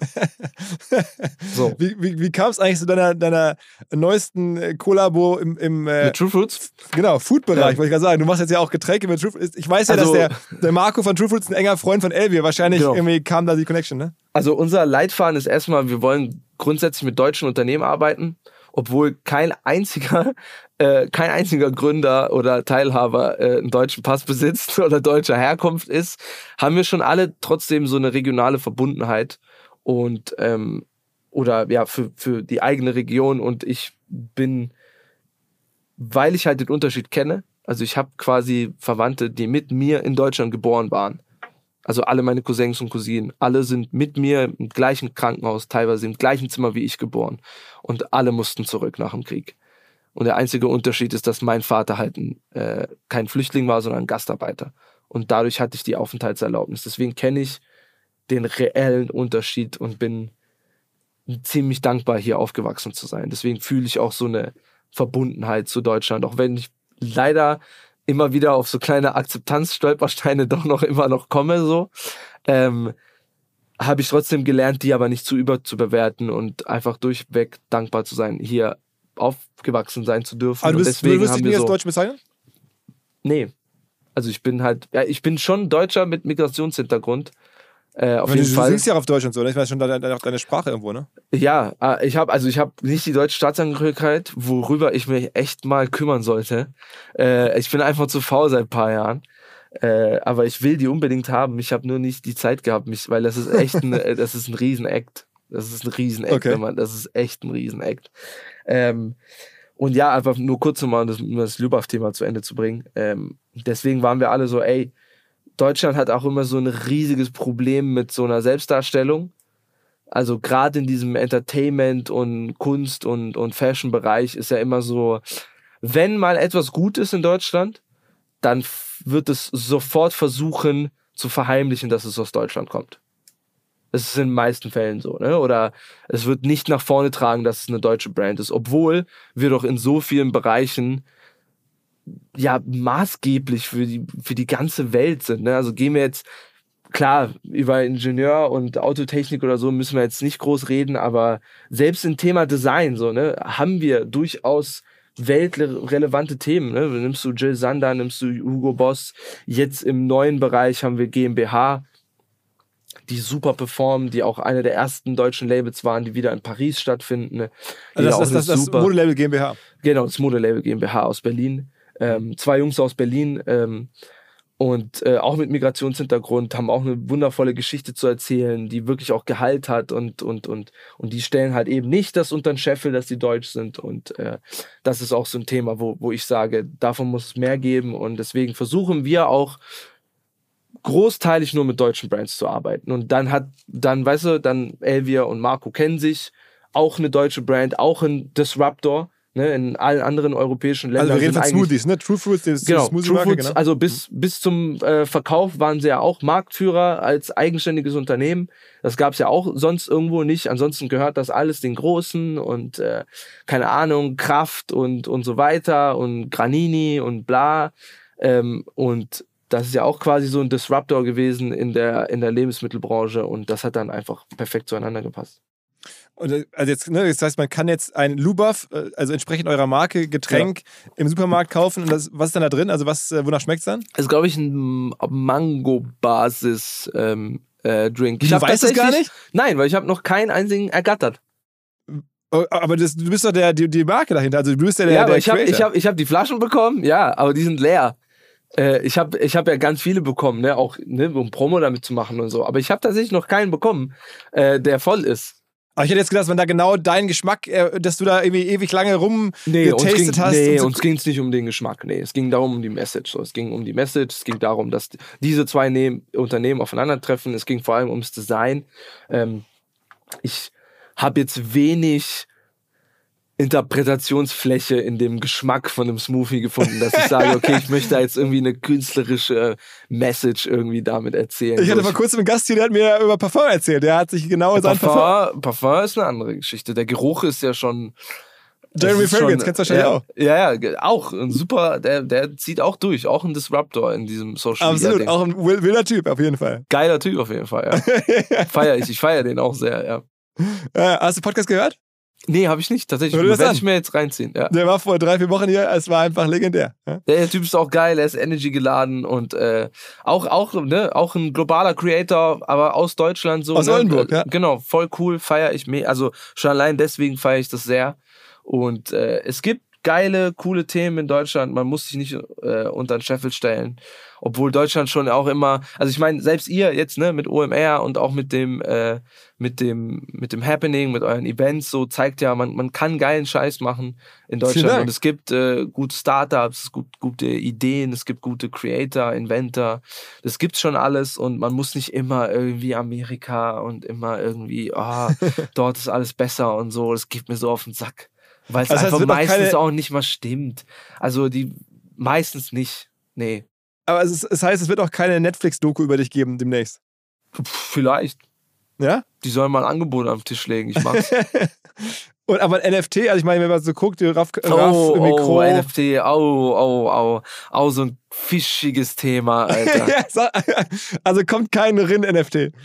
So. Wie, wie, wie kam es eigentlich zu deiner, deiner neuesten äh, Kollabo im, im äh, Mit True Fruits? genau, Food-Bereich, Ja. wollte ich gerade sagen. Du machst jetzt ja auch Getränke mit True Fruits. Ich weiß ja, Also- dass der, der Marco von True Fruits ein enger Freund von Elvier. Wahrscheinlich Genau. irgendwie kam da die Connection, ne? Also unser Leitfaden ist erstmal, wir wollen grundsätzlich mit deutschen Unternehmen arbeiten, obwohl kein einziger, äh, kein einziger Gründer oder Teilhaber äh, einen deutschen Pass besitzt oder deutscher Herkunft ist, haben wir schon alle trotzdem so eine regionale Verbundenheit und ähm, oder ja für für die eigene Region. Und ich bin, weil ich halt den Unterschied kenne, also ich habe quasi Verwandte, die mit mir in Deutschland geboren waren. Also alle meine Cousins und Cousinen, alle sind mit mir im gleichen Krankenhaus, teilweise im gleichen Zimmer wie ich geboren. Und alle mussten zurück nach dem Krieg. Und der einzige Unterschied ist, dass mein Vater halt ein, äh, kein Flüchtling war, sondern ein Gastarbeiter. Und dadurch hatte ich die Aufenthaltserlaubnis. Deswegen kenne ich den reellen Unterschied und bin ziemlich dankbar, hier aufgewachsen zu sein. Deswegen fühle ich auch so eine Verbundenheit zu Deutschland, auch wenn ich leider immer wieder auf so kleine Akzeptanzstolpersteine doch noch immer noch komme, so, ähm, habe ich trotzdem gelernt, die aber nicht zu überzubewerten und einfach durchweg dankbar zu sein, hier aufgewachsen sein zu dürfen. Aber du Und bist, deswegen du wirst dich haben nie wir als so, Deutsch bezeichnen? nee, also ich bin halt, ja, ich bin schon Deutscher mit Migrationshintergrund. Äh, auf Ich meine, jeden du Fall. singst ja auch auf Deutsch und so, ne? Ich weiß schon deine, deine, deine Sprache irgendwo, ne? Ja, äh, ich habe also ich habe nicht die deutsche Staatsangehörigkeit, worüber ich mich echt mal kümmern sollte. Äh, ich bin einfach zu faul seit ein paar Jahren. Äh, aber ich will die unbedingt haben. Ich habe nur nicht die Zeit gehabt, mich, weil das ist echt ein, äh, das ist ein Riesen-Act. Das ist ein Riesen-Act, Okay. wenn man, das ist echt ein Riesen-Act. Ähm, und ja, einfach nur kurz nochmal, um das, um das Ljubav-Thema zu Ende zu bringen. Ähm, deswegen waren wir alle so, ey, Deutschland hat auch immer so ein riesiges Problem mit so einer Selbstdarstellung. Also gerade in diesem Entertainment und Kunst und, und Fashion-Bereich ist ja immer so, wenn mal etwas gut ist in Deutschland, dann f- wird es sofort versuchen zu verheimlichen, dass es aus Deutschland kommt. Das ist in den meisten Fällen so, ne? Oder es wird nicht nach vorne tragen, dass es eine deutsche Brand ist, obwohl wir doch in so vielen Bereichen ja maßgeblich für die für die ganze Welt sind, ne? Also gehen wir jetzt, klar, über Ingenieur und Autotechnik oder so müssen wir jetzt nicht groß reden, aber selbst im Thema Design so, ne, haben wir durchaus weltrelevante Themen, ne? Nimmst du Jill Sander, nimmst du Hugo Boss, jetzt im neuen Bereich haben wir GmbH, die super performen, die auch eine der ersten deutschen Labels waren, die wieder in Paris stattfinden. Ne? Die Also auch das, das, das, eine das super- Modelabel GmbH. Genau, das Modelabel GmbH aus Berlin. Ähm, zwei Jungs aus Berlin ähm, und äh, auch mit Migrationshintergrund, haben auch eine wundervolle Geschichte zu erzählen, die wirklich auch Gehalt hat und und und und die stellen halt eben nicht das unter den Scheffel, dass die deutsch sind, und äh, das ist auch so ein Thema, wo wo ich sage, davon muss es mehr geben, und deswegen versuchen wir auch großteilig nur mit deutschen Brands zu arbeiten. Und dann hat, dann, weißt du, dann Elvier und Marco kennen sich, auch eine deutsche Brand, auch ein Disruptor, Ne? In allen anderen europäischen Ländern. Also wir reden sind von Smoothies, ne? True Fruits, die Genau, Smoothie True Marke, Fruits, genau. also bis, bis zum äh, Verkauf waren sie ja auch Marktführer als eigenständiges Unternehmen. Das gab es ja auch sonst irgendwo nicht. Ansonsten gehört das alles den Großen und äh, keine Ahnung, Kraft und, und so weiter und Granini und bla. Ähm, und das ist ja auch quasi so ein Disruptor gewesen in der, in der Lebensmittelbranche und das hat dann einfach perfekt zueinander gepasst. Und, also jetzt, ne, das heißt, man kann jetzt ein Lubav, also entsprechend eurer Marke, Getränk ja. im Supermarkt kaufen. Und das, was ist dann da drin? Also was, wonach schmeckt es dann? Das ist, glaube ich, ein Mango-Basis ähm, äh, Drink. Ich weiß es gar nicht? Nein, weil ich habe noch keinen einzigen ergattert. Aber das, du bist doch der, die, die Marke dahinter. Also du bist ja der, ja, der aber ich habe Creator. ich hab, ich hab die Flaschen bekommen, ja, aber die sind leer. Äh, ich habe ich hab ja ganz viele bekommen, ne, auch ne, um Promo damit zu machen und so. Aber ich habe tatsächlich noch keinen bekommen, äh, der voll ist. Aber ich hätte jetzt gedacht, dass man da genau deinen Geschmack, äh, dass du da irgendwie ewig lange rum nee, getastet ging, hast. Nee, und so. uns ging es nicht um den Geschmack. Nee, es ging darum, um die Message. So, es ging um die Message, es ging darum, dass diese zwei ne- Unternehmen aufeinandertreffen. Es ging vor allem ums Design. Ähm, ich habe jetzt wenig Interpretationsfläche in dem Geschmack von einem Smoothie gefunden, dass ich sage, okay, ich möchte jetzt irgendwie eine künstlerische Message irgendwie damit erzählen. Ich hatte vor kurzem einen Gast hier, der hat mir über Parfum erzählt. Der hat sich genau sein Parfum... Parfum... Parfum ist eine andere Geschichte. Der Geruch ist ja schon... Jeremy Fragrance, kennst du wahrscheinlich ja, auch. Ja, ja, auch ein super, der, der zieht auch durch, auch ein Disruptor in diesem Social Media. Absolut, auch ein wilder Typ auf jeden Fall. Geiler Typ auf jeden Fall, ja. Feier ich, ich feiere den auch sehr, ja. Äh, hast du Podcast gehört? Nee, habe ich nicht, tatsächlich. Das werde ich mir jetzt reinziehen, ja. Der war vor drei, vier Wochen hier, es war einfach legendär. Ja? Der Typ ist auch geil, er ist Energy geladen und äh, auch, auch, ne, auch ein globaler Creator, aber aus Deutschland so. Aus ne? Oldenburg, ja. Genau, voll cool, feiere ich mehr, also schon allein deswegen feiere ich das sehr. Und äh, es gibt geile, coole Themen in Deutschland. Man muss sich nicht äh, unter den Scheffel stellen. Obwohl Deutschland schon auch immer, also ich meine, selbst ihr jetzt, ne, mit O M R und auch mit dem, äh, mit dem, mit dem Happening, mit euren Events, so zeigt ja, man, man kann geilen Scheiß machen in Deutschland. Und es gibt äh, gute Startups, es gibt gute Ideen, es gibt gute Creator, Inventor. Das gibt's schon alles und man muss nicht immer irgendwie Amerika und immer irgendwie, ah, oh, dort ist alles besser und so. Das geht mir so auf den Sack. Weil es das heißt, einfach es meistens keine... auch nicht mal stimmt. Also die meistens nicht. Nee. Aber es, ist, es heißt, es wird auch keine Netflix-Doku über dich geben demnächst. Pff, vielleicht. Ja? Die sollen mal ein Angebot auf den Tisch legen. Ich mag's. Und aber ein N F T, also ich meine, wenn man so guckt, die Raff, oh, Raff im Mikro. Oh, N F T, au, au, au. Au, so ein fischiges Thema, Alter. Also kommt kein R I N-N F T.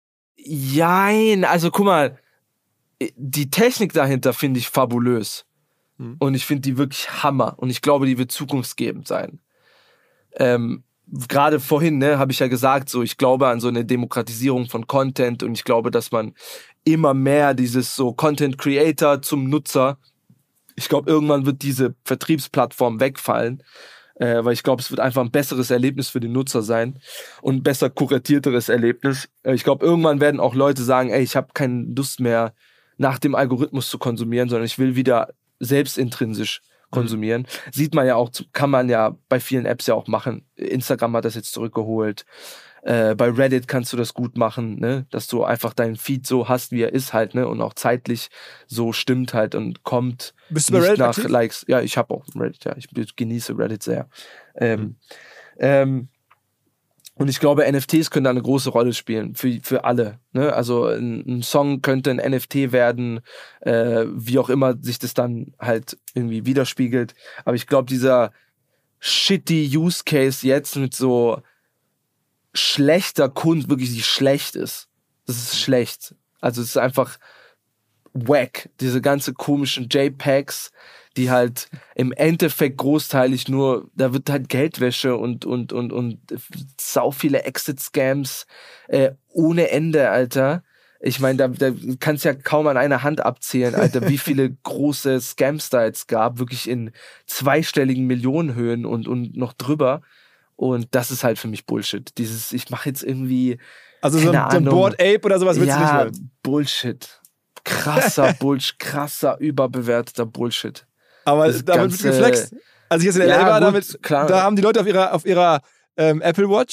Jein, also guck mal, die Technik dahinter finde ich fabulös. Hm. Und ich finde die wirklich Hammer. Und ich glaube, die wird zukunftsgebend sein. Ähm, gerade vorhin, ne, habe ich ja gesagt, so, ich glaube an so eine Demokratisierung von Content und ich glaube, dass man immer mehr dieses so Content Creator zum Nutzer, ich glaube, irgendwann wird diese Vertriebsplattform wegfallen, äh, weil ich glaube, es wird einfach ein besseres Erlebnis für den Nutzer sein und ein besser kuratierteres Erlebnis. Äh, ich glaube, irgendwann werden auch Leute sagen, ey, ich habe keine Lust mehr, nach dem Algorithmus zu konsumieren, sondern ich will wieder selbst intrinsisch konsumieren. Mhm. Sieht man ja auch, kann man ja bei vielen Apps ja auch machen. Instagram hat das jetzt zurückgeholt. Äh, bei Reddit kannst du das gut machen, ne? Dass du einfach deinen Feed so hast, wie er ist halt, ne? Und auch zeitlich so stimmt halt und kommt. Bist du bei nicht Reddit nach aktiv? Likes. Ja, ich habe auch Reddit, ja. Ich genieße Reddit sehr. Ähm, mhm. ähm, Und ich glaube, N F Ts können da eine große Rolle spielen für, für alle. Ne? Also ein, ein Song könnte ein N F T werden, äh, wie auch immer sich das dann halt irgendwie widerspiegelt. Aber ich glaube, dieser shitty Use Case jetzt mit so schlechter Kunst, wirklich die schlecht ist, das ist schlecht. Also es ist einfach wack. Diese ganze komischen JPEGs, die halt im Endeffekt großteilig nur, da wird halt Geldwäsche und und und und sau viele Exit-Scams äh, ohne Ende, Alter. Ich meine, da, da kannst ja kaum an einer Hand abzählen, Alter, wie viele große Scams da jetzt gab, wirklich in zweistelligen Millionenhöhen und und noch drüber. Und das ist halt für mich Bullshit. Dieses, ich mache jetzt irgendwie, also so ein, so ein Bored Ape oder sowas willst ja, du nicht wollen? Bullshit. Krasser Bullshit, krasser, überbewerteter Bullshit. Aber das damit ganze, wird geflext. Als ich jetzt in L A ja, war, gut, damit, klar. da haben die Leute auf ihrer, auf ihrer ähm, Apple Watch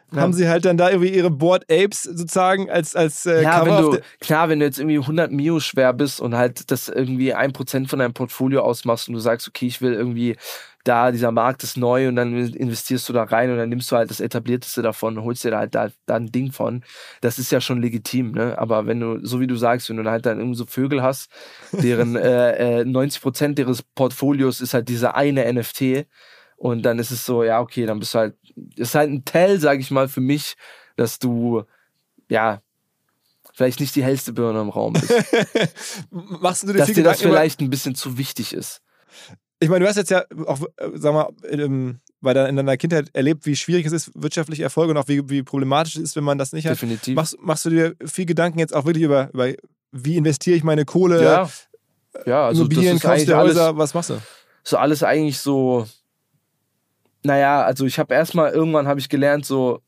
Ja. haben sie halt dann da irgendwie ihre Bored Apes sozusagen als, als äh, Ja, Cover wenn auf du, der- klar, wenn du jetzt irgendwie hundert Mio schwer bist und halt das irgendwie ein Prozent von deinem Portfolio ausmachst und du sagst, okay, ich will irgendwie da, dieser Markt ist neu und dann investierst du da rein und dann nimmst du halt das Etablierteste davon und holst dir da halt da, da ein Ding von. Das ist ja schon legitim, ne? Aber wenn du, so wie du sagst, wenn du halt dann irgendwie so Vögel hast, deren äh, äh, neunzig Prozent ihres Portfolios ist halt diese eine N F T und dann ist es so, ja, okay, dann bist du halt, ist halt ein Tell, sag ich mal, für mich, dass du, ja, vielleicht nicht die hellste Birne im Raum bist. Machst du dir Dass viel dir das Gedanken über- vielleicht ein bisschen zu wichtig ist. Ich meine, du hast jetzt ja auch, äh, sag mal, ähm, bei deiner, in deiner Kindheit erlebt, wie schwierig es ist, wirtschaftliche Erfolge und auch wie, wie problematisch es ist, wenn man das nicht hat. Definitiv. Machst, machst du dir viel Gedanken jetzt auch wirklich über, über wie investiere ich meine Kohle, Ja, ja, also Immobilien, das ist kaufst eigentlich du alles, Häuser, was machst du? so alles eigentlich so, naja, also ich habe erstmal, irgendwann habe ich gelernt, so,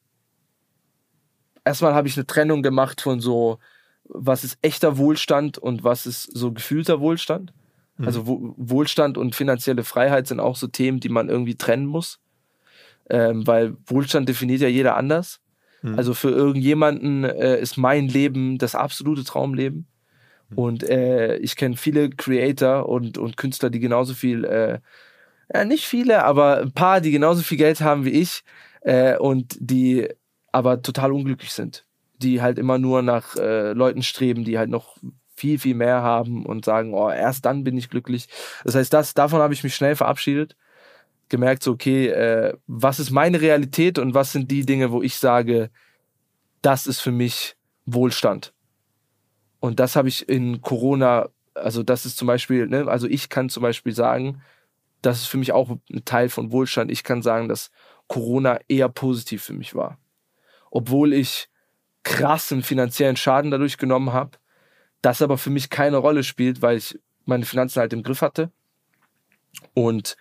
erstmal habe ich eine Trennung gemacht von so, was ist echter Wohlstand und was ist so gefühlter Wohlstand. Mhm. Also Wo- Wohlstand und finanzielle Freiheit sind auch so Themen, die man irgendwie trennen muss. Ähm, weil Wohlstand definiert ja jeder anders. Mhm. Also für irgendjemanden äh, ist mein Leben das absolute Traumleben. Und äh, ich kenne viele Creator und, und Künstler, die genauso viel, äh, ja, nicht viele, aber ein paar, die genauso viel Geld haben wie ich äh, und die aber total unglücklich sind. Die halt immer nur nach äh, Leuten streben, die halt noch viel, viel mehr haben und sagen, oh, erst dann bin ich glücklich. Das heißt, das, davon habe ich mich schnell verabschiedet. Gemerkt, so, okay, äh, was ist meine Realität und was sind die Dinge, wo ich sage, das ist für mich Wohlstand. Und das habe ich in Corona, also das ist zum Beispiel, ne, also ich kann zum Beispiel sagen, das ist für mich auch ein Teil von Wohlstand. Ich kann sagen, dass Corona eher positiv für mich war. Obwohl ich krassen finanziellen Schaden dadurch genommen habe, das aber für mich keine Rolle spielt, weil ich meine Finanzen halt im Griff hatte und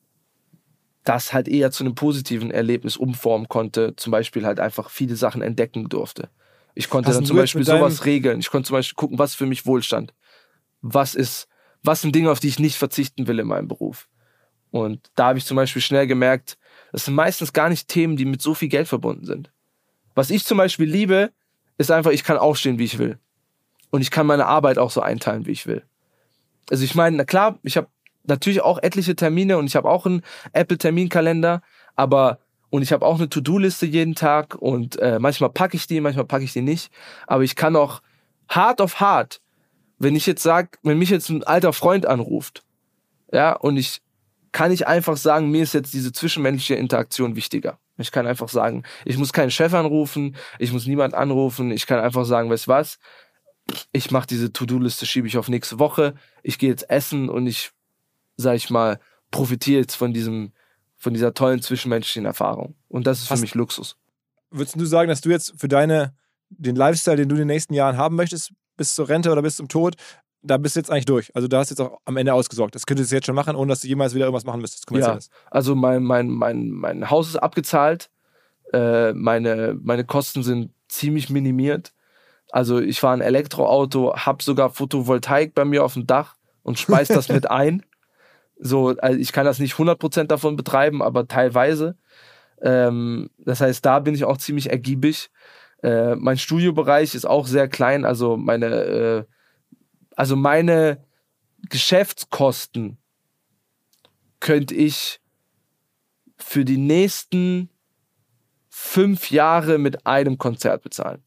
das halt eher zu einem positiven Erlebnis umformen konnte, zum Beispiel halt einfach viele Sachen entdecken durfte. Ich konnte Hast dann du zum jetzt Beispiel mit deinem- sowas regeln. Ich konnte zum Beispiel gucken, was für mich Wohlstand. Was ist, was sind Dinge, auf die ich nicht verzichten will in meinem Beruf. Und da habe ich zum Beispiel schnell gemerkt, das sind meistens gar nicht Themen, die mit so viel Geld verbunden sind. Was ich zum Beispiel liebe, ist einfach, ich kann aufstehen, wie ich will. Und ich kann meine Arbeit auch so einteilen, wie ich will. Also ich meine, na klar, ich habe natürlich auch etliche Termine und ich habe auch einen Apple-Terminkalender, aber und ich habe auch eine To-Do-Liste jeden Tag und äh, manchmal packe ich die, manchmal packe ich die nicht. Aber ich kann auch hart auf hart, wenn ich jetzt sag, wenn mich jetzt ein alter Freund anruft, ja, und ich kann ich einfach sagen, mir ist jetzt diese zwischenmenschliche Interaktion wichtiger. Ich kann einfach sagen, ich muss keinen Chef anrufen, ich muss niemand anrufen, ich kann einfach sagen, weißt du was, ich mache diese To-Do-Liste, schiebe ich auf nächste Woche, ich gehe jetzt essen und ich, sag ich mal, profitiere jetzt von diesem, von dieser tollen zwischenmenschlichen Erfahrung. Und das ist Hast- für mich Luxus. Würdest du sagen, dass du jetzt für deine, den Lifestyle, den du in den nächsten Jahren haben möchtest, bis zur Rente oder bis zum Tod, da bist du jetzt eigentlich durch? Also da hast du jetzt auch am Ende ausgesorgt. Das könntest du jetzt schon machen, ohne dass du jemals wieder irgendwas machen müsstest. Ja, also mein, mein, mein, mein Haus ist abgezahlt, äh, meine, meine Kosten sind ziemlich minimiert. Also ich fahre ein Elektroauto, habe sogar Photovoltaik bei mir auf dem Dach und speise das mit ein. So, also ich kann das nicht hundert Prozent davon betreiben, aber teilweise. Ähm, das heißt, da bin ich auch ziemlich ergiebig. Äh, mein Studiobereich ist auch sehr klein, also meine, äh, also meine Geschäftskosten könnte ich für die nächsten fünf Jahre mit einem Konzert bezahlen.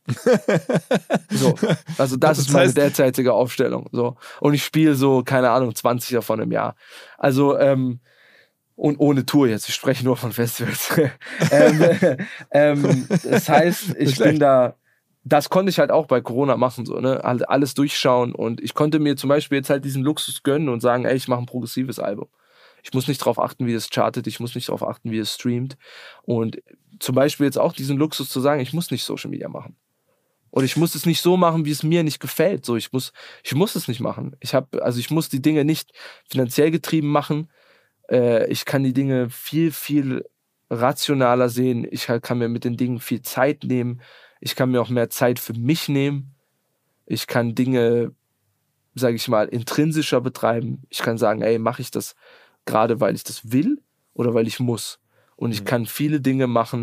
So, also das, Das ist meine heißt- derzeitige Aufstellung. So. Und ich spiele so, keine Ahnung, zwanzig davon im Jahr. Also, ähm, und ohne Tour jetzt, ich spreche nur von Festivals. ähm, ähm, das heißt, ich Nicht bin schlecht. da, das konnte ich halt auch bei Corona machen, so, ne? Halt alles durchschauen und ich konnte mir zum Beispiel jetzt halt diesen Luxus gönnen und sagen, ey, ich mache ein progressives Album. Ich muss nicht darauf achten, wie es chartet, ich muss nicht darauf achten, wie es streamt. Und zum Beispiel jetzt auch diesen Luxus zu sagen, ich muss nicht Social Media machen. Und ich muss es nicht so machen, wie es mir nicht gefällt. So, ich muss, ich muss es nicht machen. Ich habe, also ich muss die Dinge nicht finanziell getrieben machen. Äh, ich kann die Dinge viel, viel rationaler sehen. Ich halt kann mir mit den Dingen viel Zeit nehmen. Ich kann mir auch mehr Zeit für mich nehmen. Ich kann Dinge, sage ich mal, intrinsischer betreiben. Ich kann sagen, ey, mache ich das gerade, weil ich das will oder weil ich muss. Und ich Mhm. kann viele Dinge machen,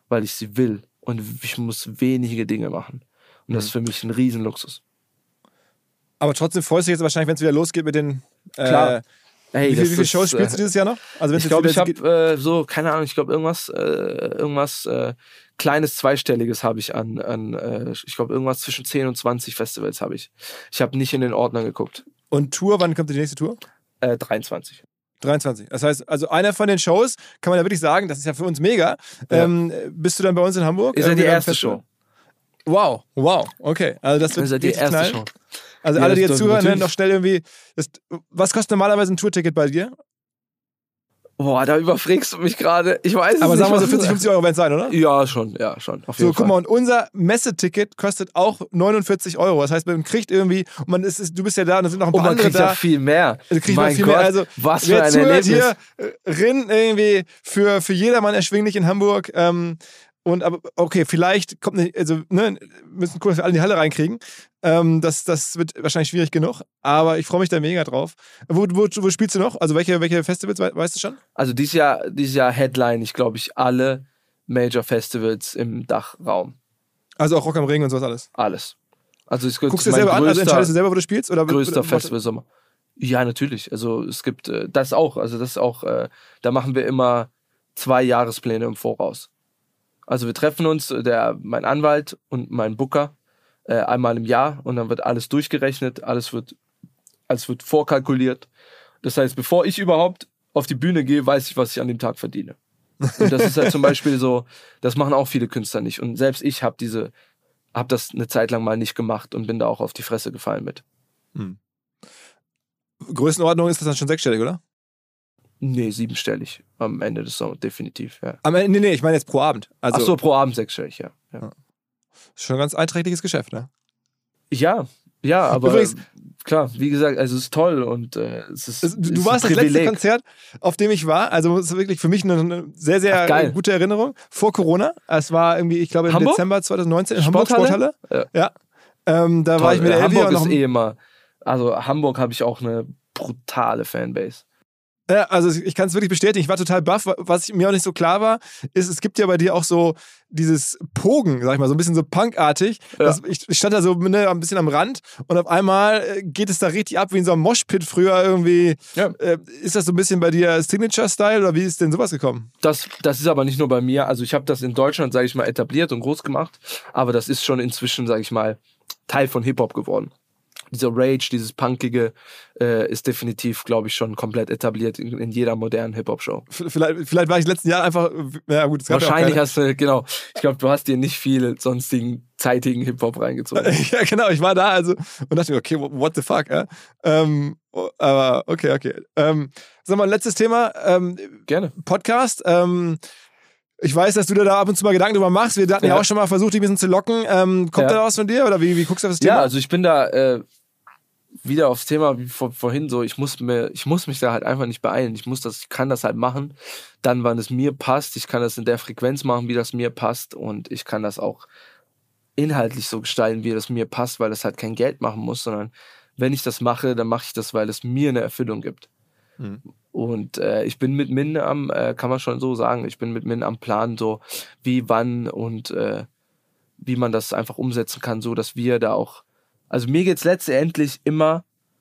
weil ich sie will. Und ich muss wenige Dinge machen. Und das ist für mich ein Riesenluxus. Aber trotzdem freust du dich jetzt wahrscheinlich, wenn es wieder losgeht mit den... Äh, Klar. Hey, wie, viel, wie viele ist, Shows spielst du dieses Jahr noch? Also ich glaube, ich habe äh, so, keine Ahnung, ich glaube irgendwas, äh, irgendwas äh, kleines Zweistelliges habe ich an, an äh, ich glaube irgendwas zwischen zehn und zwanzig Festivals habe ich. Ich habe nicht in den Ordner geguckt. Und Tour, wann kommt die nächste Tour? Äh, dreiundzwanzig. dreiundzwanzig. Das heißt, also einer von den Shows, kann man ja wirklich sagen, das ist ja für uns mega. Ja. Ähm, bist du dann bei uns in Hamburg? Ist ja die erste Festival? Show. Wow, wow, okay. Also das wird Das ist ja die richtig erste knallen. Show. Also Ja, alle, die das jetzt doch zuhören, ne, natürlich. noch schnell irgendwie. Das, was kostet normalerweise ein Tourticket bei dir? Boah, da überfrägst du mich gerade. Ich weiß es Aber nicht. sagen wir so was- vierzig, fünfzig Euro werden es sein, oder? Ja, schon, ja, schon. Auf So, jeden guck Fall. mal, und unser Messeticket kostet auch neunundvierzig Euro. Das heißt, man kriegt irgendwie, und man ist, ist, du bist ja da und es sind noch ein Und paar man andere kriegt da. ja viel mehr. Also kriegt man Mein viel Gott, mehr. Also, was für wer ein zuhört Erlebnis. hier, äh, Rin irgendwie für, für jedermann erschwinglich in Hamburg. Ähm, und aber, okay, vielleicht kommt nicht, also, ne, müssen gucken, dass wir alle in die Halle reinkriegen. Ähm, das, das wird wahrscheinlich schwierig genug, aber ich freue mich da mega drauf. Wo, wo, wo spielst du noch? Also, welche, welche Festivals, we- weißt du schon? Also dieses Jahr, dieses Jahr Headline, ich glaube ich, alle Major Festivals im Dachraum. Also auch Rock am Ring und sowas alles. Alles. Also es gibt Guckst du dir mein selber an? Also größter, entscheidest du selber, wo du spielst? Oder größter oder- Festival Sommer. Ja, natürlich. Also es gibt äh, das auch. Also das ist auch, äh, da machen wir immer zwei Jahrespläne im Voraus. Also wir treffen uns, äh, der, mein Anwalt und mein Booker, äh, einmal im Jahr und dann wird alles durchgerechnet, alles wird, alles wird vorkalkuliert. Das heißt, bevor ich überhaupt auf die Bühne gehe, weiß ich, was ich an dem Tag verdiene. Und das ist halt zum Beispiel so, das machen auch viele Künstler nicht. Und selbst ich habe diese, habe das eine Zeit lang mal nicht gemacht und bin da auch auf die Fresse gefallen mit. Größenordnung ist das dann schon sechsstellig, oder? Nee, siebenstellig am Ende des Sommers, definitiv, ja. Aber nee, nee, ich meine jetzt pro Abend. Also Ach so, pro Abend sechsstellig, ja. Ja, schon ein ganz einträgliches Geschäft, ne? ja, ja, aber Übrigens- klar, wie gesagt, also es ist toll und äh, es ist, Also, du, es du ist warst ein das letzte Privileg. Konzert, auf dem ich war. Also es ist wirklich für mich eine, eine sehr, sehr Ach, geil. gute Erinnerung. Vor Corona. Es war irgendwie, ich glaube, im Hamburg? Dezember zwanzig neunzehn in Sporthalle? Hamburg Sporthalle. Ja. Ja. Ähm, da Toll. war ich mit der Elvi Hamburg und noch. ist eh immer, also Hamburg habe ich auch eine brutale Fanbase. Ja, also ich kann es wirklich bestätigen. Ich war total baff. Was mir auch nicht so klar war, ist, es gibt ja bei dir auch so dieses Pogen, sag ich mal, so ein bisschen so punkartig. Ja. Das, ich, ich stand da so ne, ein bisschen am Rand und auf einmal äh, geht es da richtig ab wie in so einem Moshpit früher irgendwie. Ja. Äh, ist das so ein bisschen bei dir Signature-Style oder wie ist denn sowas gekommen? Das, das ist aber nicht nur bei mir. Also ich habe das in Deutschland, sage ich mal, etabliert und groß gemacht. Aber das ist schon inzwischen, sage ich mal, Teil von Hip-Hop geworden. Dieser Rage, dieses Punkige äh, ist definitiv, glaube ich, schon komplett etabliert in, in jeder modernen Hip-Hop-Show. Vielleicht, vielleicht war ich letzten Jahr einfach, ja gut, es gab ja auch Wahrscheinlich keine. hast du, genau, ich glaube, du hast dir nicht viel sonstigen, zeitigen Hip-Hop reingezogen. Ja, genau, ich war da also und dachte mir, okay, what the fuck, ja? Ähm, oh, aber okay, okay. Ähm, sag mal, letztes Thema, ähm, Gerne. Podcast. Ähm, ich weiß, dass du dir da ab und zu mal Gedanken drüber machst. Wir hatten ja, Ja. auch schon mal versucht, dich ein bisschen zu locken. Ähm, kommt Ja. da was von dir oder wie, wie guckst du auf das Thema? Ja, also ich bin da äh, wieder aufs Thema wie vor, vorhin so, ich muss mir, ich muss mich da halt einfach nicht beeilen. Ich muss das, ich kann das halt machen, dann, wann es mir passt. Ich kann das in der Frequenz machen, wie das mir passt und ich kann das auch inhaltlich so gestalten, wie das mir passt, weil das halt kein Geld machen muss, sondern wenn ich das mache, dann mache ich das, weil es mir eine Erfüllung gibt. Mhm. Und äh, ich bin mit Min am, äh, kann man schon so sagen, ich bin mit Min am Plan, so wie, wann und äh, wie man das einfach umsetzen kann, so dass wir da auch, also mir geht's letztendlich immer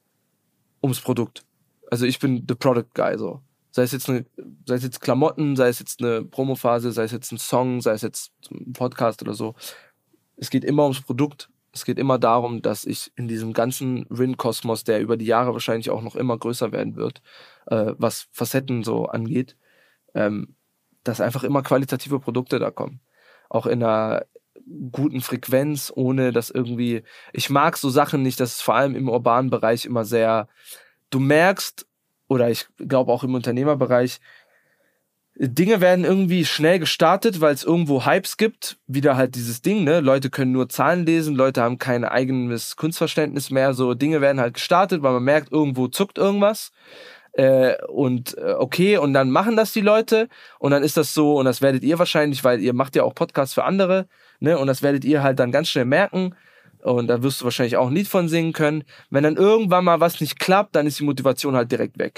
ums Produkt. Also ich bin the product guy, so. Sei es jetzt eine, sei es jetzt Klamotten, sei es jetzt eine Promophase, sei es jetzt ein Song, sei es jetzt ein Podcast oder so. Es geht immer ums Produkt. Es geht immer darum, dass ich in diesem ganzen Rin-Kosmos, der über die Jahre wahrscheinlich auch noch immer größer werden wird, äh, was Facetten so angeht, ähm, dass einfach immer qualitative Produkte da kommen. Auch in einer guten Frequenz, ohne dass irgendwie, ich mag so Sachen nicht, das ist vor allem im urbanen Bereich immer sehr, du merkst, oder ich glaube auch im Unternehmerbereich, Dinge werden irgendwie schnell gestartet, weil es irgendwo Hypes gibt. Wieder halt dieses Ding, ne? Leute können nur Zahlen lesen, Leute haben kein eigenes Kunstverständnis mehr. So Dinge werden halt gestartet, weil man merkt, irgendwo zuckt irgendwas. Äh, und äh, okay, und dann machen das die Leute. Und dann ist das so, und das werdet ihr wahrscheinlich, weil ihr macht ja auch Podcasts für andere, ne? Und das werdet ihr halt dann ganz schnell merken. Und da wirst du wahrscheinlich auch ein Lied von singen können. Wenn dann irgendwann mal was nicht klappt, dann ist die Motivation halt direkt weg.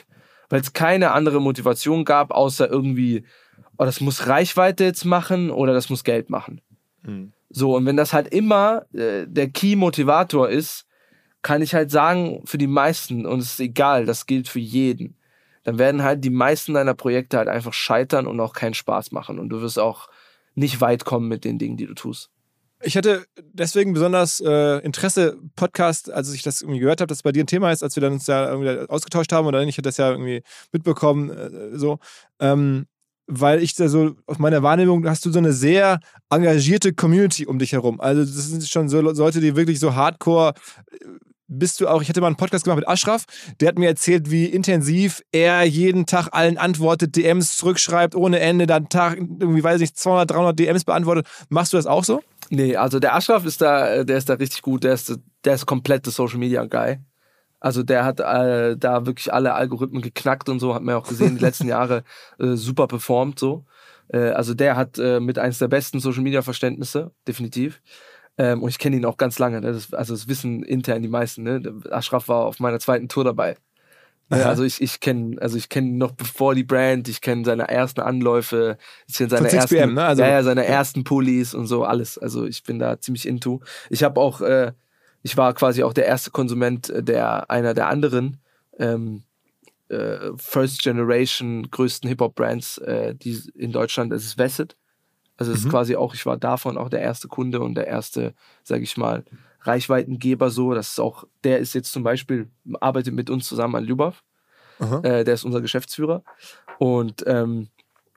Weil es keine andere Motivation gab, außer irgendwie, oh, das muss Reichweite jetzt machen oder das muss Geld machen. Mhm. So, und wenn das halt immer äh, der Key-Motivator ist, kann ich halt sagen, für die meisten, und es ist egal, das gilt für jeden, dann werden halt die meisten deiner Projekte halt einfach scheitern und auch keinen Spaß machen. Und du wirst auch nicht weit kommen mit den Dingen, die du tust. Ich hatte deswegen besonders äh, Interesse, Podcast, als ich das irgendwie gehört habe, dass es bei dir ein Thema ist, als wir dann uns ja irgendwie ausgetauscht haben, oder ich hatte das ja irgendwie mitbekommen, äh, so, ähm, weil ich da so, aus meiner Wahrnehmung, hast du so eine sehr engagierte Community um dich herum. Also das sind schon so Leute, die wirklich so hardcore, bist du auch, ich hatte mal einen Podcast gemacht mit Ashraf, der hat mir erzählt, wie intensiv er jeden Tag allen antwortet, D Ms zurückschreibt ohne Ende, dann Tag, irgendwie, weiß ich nicht, zweihundert, dreihundert D Ms beantwortet. Machst du das auch so? Nee, also der Ashraf ist da, der ist da richtig gut, der ist, der ist komplett der Social Media Guy. Also der hat äh, da wirklich alle Algorithmen geknackt und so, hat man ja auch gesehen, die letzten Jahre äh, super performt so. Äh, also der hat äh, mit eins der besten Social Media Verständnisse, definitiv. Ähm, und ich kenne ihn auch ganz lange, ne? das, also das wissen intern die meisten. Ne? Ashraf war auf meiner zweiten Tour dabei. Ne? Also ich, ich kenne also ich kenne ihn noch bevor die Brand, ich kenne seine ersten Anläufe, ich kenne seine ersten, P M, ne? Also, ja, ja, seine ersten Pullis und so, alles. Also ich bin da ziemlich into. Ich habe auch, äh, ich war quasi auch der erste Konsument der einer der anderen ähm, äh, First Generation größten Hip-Hop-Brands, äh, die in Deutschland, das ist Vested. Also es mhm. ist quasi auch, ich war davon auch der erste Kunde und der erste, sage ich mal, Reichweitengeber so. Das ist auch, der ist jetzt zum Beispiel, arbeitet mit uns zusammen an Lyubov. Äh, der ist unser Geschäftsführer. Und ähm,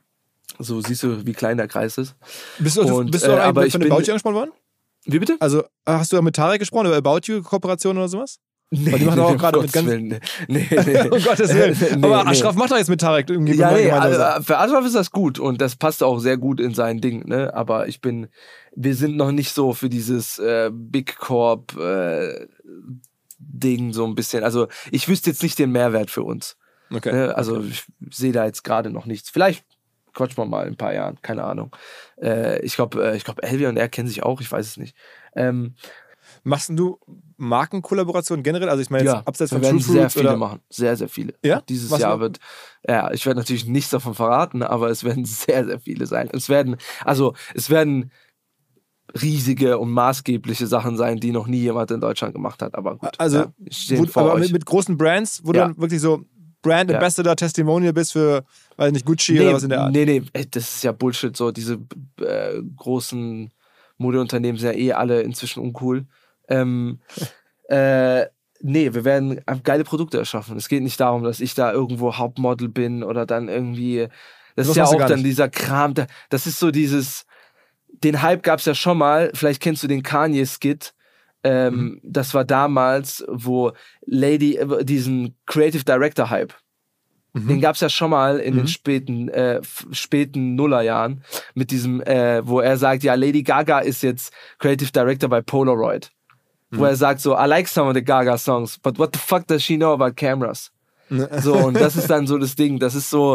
so siehst du, wie klein der Kreis ist. Bist du, und, bist du auch äh, aber von About You angesprochen worden? Wie bitte? Also hast du ja mit Tarek gesprochen über About You Kooperation oder sowas? Nee, die machen nee, auch gerade mit ganz Willen, nee, nee. Um Gottes Willen. Nee, aber Ashraf nee. macht doch jetzt mit Tarek irgendwie. Ja, nee, also für Ashraf ist das gut und das passt auch sehr gut in sein Ding, ne? Aber ich bin, wir sind noch nicht so für dieses äh, Big Corp äh, Ding so ein bisschen. Also ich wüsste jetzt nicht den Mehrwert für uns. Okay. Ne? Also okay. ich sehe da jetzt gerade noch nichts. Vielleicht quatschen wir mal in ein paar Jahren, keine Ahnung. Äh, ich glaube, äh, ich glaube, Elvia und er kennen sich auch, ich weiß es nicht. Ähm, Machst du Markenkollaborationen generell? Also ich meine jetzt ja, abseits wir von werden True sehr Fruits viele oder? machen, sehr, sehr viele. Ja? Dieses Was Jahr noch? wird, ja, ich werde natürlich nichts davon verraten, aber es werden sehr, sehr viele sein. Es werden, also es werden riesige und maßgebliche Sachen sein, die noch nie jemand in Deutschland gemacht hat. Aber gut, also ja, ich stehe wo, vor aber euch. mit, mit großen Brands, wo ja. du dann wirklich so Brand ja. Ambassador, Testimonial bist für, weiß nicht, Gucci nee, oder was in der Art. Nee, nee, das ist ja Bullshit. So diese äh, großen Modeunternehmen sind ja eh alle inzwischen uncool. Ähm, äh, nee, wir werden geile Produkte erschaffen. Es geht nicht darum, dass ich da irgendwo Hauptmodel bin oder dann irgendwie. Das, das ist ja auch dann nicht. Dieser Kram. Das ist so dieses. Den Hype gab es ja schon mal. Vielleicht kennst du den Kanye-Skit. Ähm, mhm. Das war damals, wo Lady, diesen Creative Director Hype. Mhm. Den gab es ja schon mal in mhm. den späten, äh, späten Nullerjahren mit diesem, äh, wo er sagt, ja, Lady Gaga ist jetzt Creative Director bei Polaroid. Mhm. Wo er sagt so, I like some of the Gaga songs, but what the fuck does she know about cameras? So, und das ist dann so das Ding, das ist so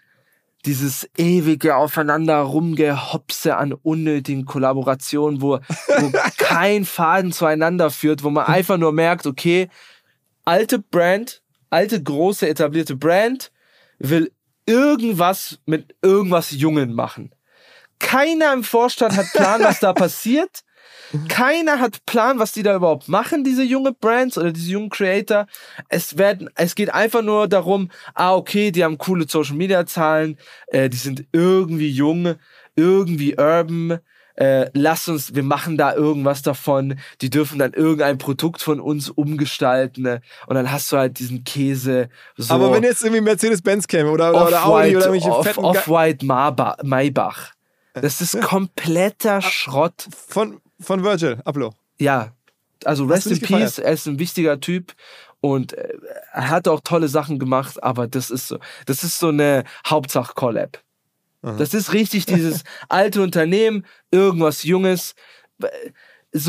dieses ewige Aufeinander rumgehopse an unnötigen Kollaborationen, wo, wo kein Faden zueinander führt, wo man einfach nur merkt, okay, alte Brand, alte, große, etablierte Brand will irgendwas mit irgendwas Jungen machen. Keiner im Vorstand hat Plan, was da passiert. Keiner hat Plan, was die da überhaupt machen, diese junge Brands oder diese jungen Creator. Es werden, es geht einfach nur darum, ah, okay, die haben coole Social-Media-Zahlen, äh, die sind irgendwie jung, irgendwie urban, äh, lass uns, wir machen da irgendwas davon, die dürfen dann irgendein Produkt von uns umgestalten, ne? Und dann hast du halt diesen Käse. So aber wenn jetzt irgendwie Mercedes-Benz käme oder, oder, oder Audi oder irgendwelche off, fetten... Off-White Maybach. Das ist kompletter Schrott. Von, von Virgil Abloh. Ja, also Rest in Peace, er ist ein wichtiger Typ und er hat auch tolle Sachen gemacht, aber das ist so, das ist so eine Hauptsache-Collab. Das ist richtig dieses alte Unternehmen, irgendwas Junges. So,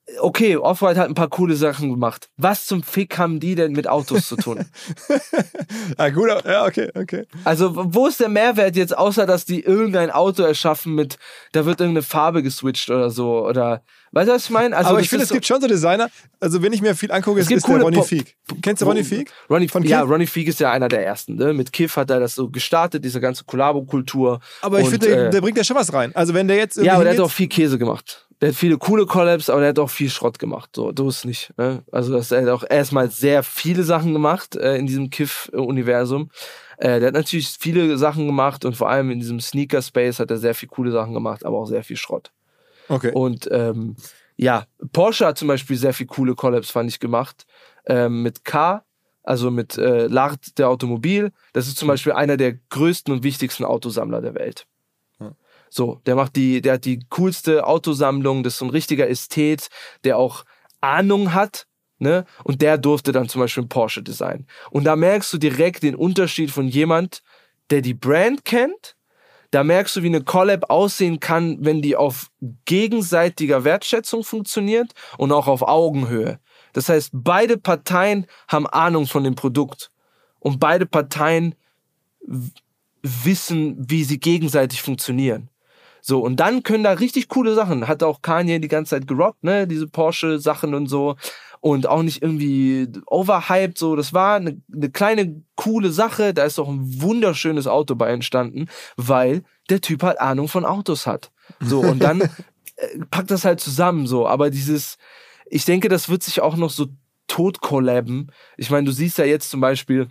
okay, Off-White hat ein paar coole Sachen gemacht. Was zum Fick haben die denn mit Autos zu tun? Ja, gut, ja, okay, okay. Also, wo ist der Mehrwert jetzt, außer dass die irgendein Auto erschaffen mit, da wird irgendeine Farbe geswitcht oder so, oder, weißt du, was ich meine? Also, aber ich finde, es so, gibt schon so Designer, also wenn ich mir viel angucke, es ist der Ronnie Fieg. Kennst du Ronnie Fieg? Ronnie, Von ja, Ronnie Fieg ist ja einer der ersten, ne? Mit Kiff hat er das so gestartet, diese ganze Kollabo-Kultur. Aber ich finde, der, äh, der bringt ja schon was rein. Also wenn der jetzt ja, aber der hat auch viel Käse gemacht. Der hat viele coole Collabs, aber der hat auch viel Schrott gemacht. So, du ist nicht. Ne? Also das, er hat auch erstmal sehr viele Sachen gemacht äh, in diesem Kiff-Universum. Äh, der hat natürlich viele Sachen gemacht und vor allem in diesem Sneaker-Space hat er sehr viele coole Sachen gemacht, aber auch sehr viel Schrott. Okay. Und ähm, ja, Porsche hat zum Beispiel sehr viele coole Collabs, fand ich, gemacht. Ähm, mit K, also mit äh, L'Art der Automobil. Das ist zum Beispiel einer der größten und wichtigsten Autosammler der Welt. So, der macht die, der hat die coolste Autosammlung, das ist so ein richtiger Ästhet, der auch Ahnung hat, ne? Und der durfte dann zum Beispiel einen Porsche designen. Und da merkst du direkt den Unterschied von jemand, der die Brand kennt. Da merkst du, wie eine Collab aussehen kann, wenn die auf gegenseitiger Wertschätzung funktioniert und auch auf Augenhöhe. Das heißt, beide Parteien haben Ahnung von dem Produkt. Und beide Parteien w- wissen, wie sie gegenseitig funktionieren. So, und dann können da richtig coole Sachen. Hat auch Kanye die ganze Zeit gerockt, ne? Diese Porsche-Sachen und so. Und auch nicht irgendwie overhyped, so. Das war eine, eine kleine, coole Sache. Da ist auch ein wunderschönes Auto bei entstanden, weil der Typ halt Ahnung von Autos hat. So, und dann äh, packt das halt zusammen, so. Aber dieses, ich denke, das wird sich auch noch so tot collaben. Ich meine, du siehst ja jetzt zum Beispiel,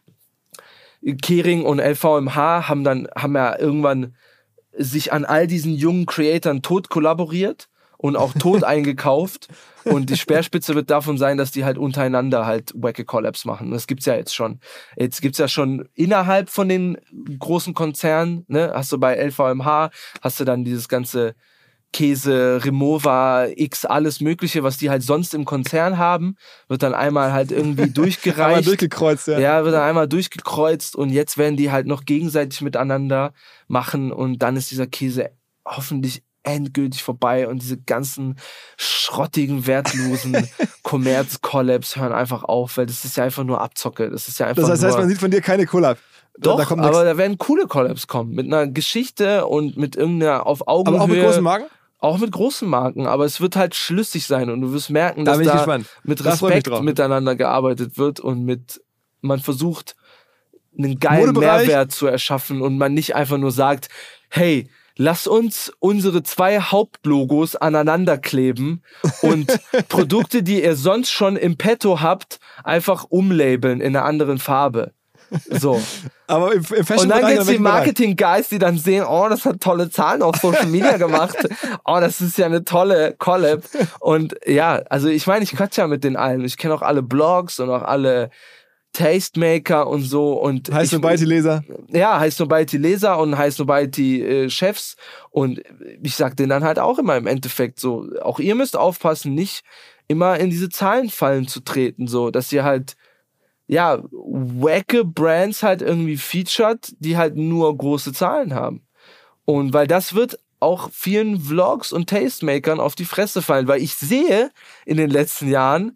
Kering und L V M H haben dann, haben ja irgendwann sich an all diesen jungen Creatoren tot kollaboriert und auch tot eingekauft. Und die Speerspitze wird davon sein, dass die halt untereinander halt wacke Collabs machen. Das gibt's ja jetzt schon. Jetzt gibt's ja schon innerhalb von den großen Konzernen, ne, hast du bei L V M H, hast du dann dieses ganze Käse, Rimowa, X, alles Mögliche, was die halt sonst im Konzern haben, wird dann einmal halt irgendwie durchgereicht. Einmal durchgekreuzt, ja. Ja, wird dann einmal durchgekreuzt und jetzt werden die halt noch gegenseitig miteinander machen und dann ist dieser Käse hoffentlich endgültig vorbei und diese ganzen schrottigen, wertlosen Commerz-Collabs hören einfach auf, weil das ist ja einfach nur Abzocke. Das ist ja einfach das heißt, nur... man sieht von dir keine Collab. Doch, da kommt aber da werden coole Collabs kommen. Mit einer Geschichte und mit irgendeiner auf Augenhöhe. Aber auch mit großen Marken? Auch mit großen Marken, aber es wird halt schlüssig sein und du wirst merken, da dass da gespannt. mit Respekt miteinander gearbeitet wird und mit man versucht, einen geilen Mehrwert zu erschaffen und man nicht einfach nur sagt, hey, lass uns unsere zwei Hauptlogos aneinander kleben und Produkte, die ihr sonst schon im Petto habt, einfach umlabeln in einer anderen Farbe. So. Aber im, im und dann gibt's die Marketing-Guys, die dann sehen, oh, das hat tolle Zahlen auf Social Media gemacht. Oh, das ist ja eine tolle Collab. Und ja, also ich meine, ich quatsch ja mit den allen. Ich kenne auch alle Blogs und auch alle Tastemaker und so. Und heißt Nobiety-Leser? Ja, heißt Nobiety-Leser und heißt Nobiety-Chefs. Und ich sag denen dann halt auch immer im Endeffekt so, auch ihr müsst aufpassen, nicht immer in diese Zahlenfallen zu treten, so, dass ihr halt ja, wacke Brands halt irgendwie featured, die halt nur große Zahlen haben. Und weil das wird auch vielen Vlogs und Tastemakern auf die Fresse fallen, weil ich sehe in den letzten Jahren,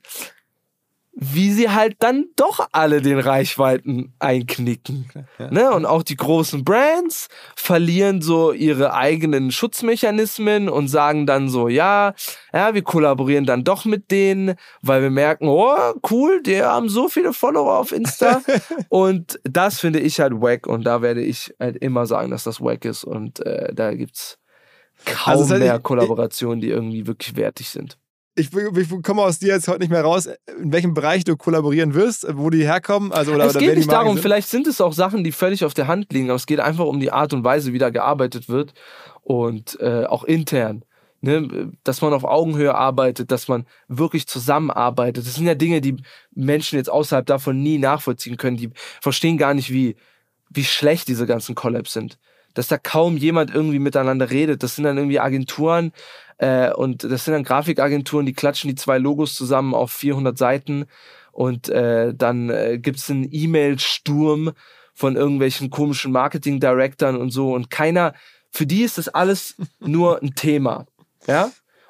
wie sie halt dann doch alle den Reichweiten einknicken. Ja. Ne? Und auch die großen Brands verlieren so ihre eigenen Schutzmechanismen und sagen dann so, ja, ja, wir kollaborieren dann doch mit denen, weil wir merken, oh, cool, die haben so viele Follower auf Insta. Und das finde ich halt wack und da werde ich halt immer sagen, dass das wack ist und äh, da gibt's kaum also das heißt, mehr ich, Kollaborationen, die irgendwie wirklich wertig sind. Ich, ich komme aus dir jetzt heute nicht mehr raus, in welchem Bereich du kollaborieren wirst, wo die herkommen. Also, oder, es oder geht wer nicht die darum, sind. Vielleicht sind es auch Sachen, die völlig auf der Hand liegen, aber es geht einfach um die Art und Weise, wie da gearbeitet wird und äh, auch intern. Ne? Dass man auf Augenhöhe arbeitet, dass man wirklich zusammenarbeitet. Das sind ja Dinge, die Menschen jetzt außerhalb davon nie nachvollziehen können. Die verstehen gar nicht, wie, wie schlecht diese ganzen Collabs sind. Dass da kaum jemand irgendwie miteinander redet. Das sind dann irgendwie Agenturen, Äh, und das sind dann Grafikagenturen, die klatschen die zwei Logos zusammen auf vierhundert Seiten und äh, dann äh, gibt's einen E-Mail-Sturm von irgendwelchen komischen Marketing-Directern und so und keiner, für die ist das alles nur ein Thema, ja?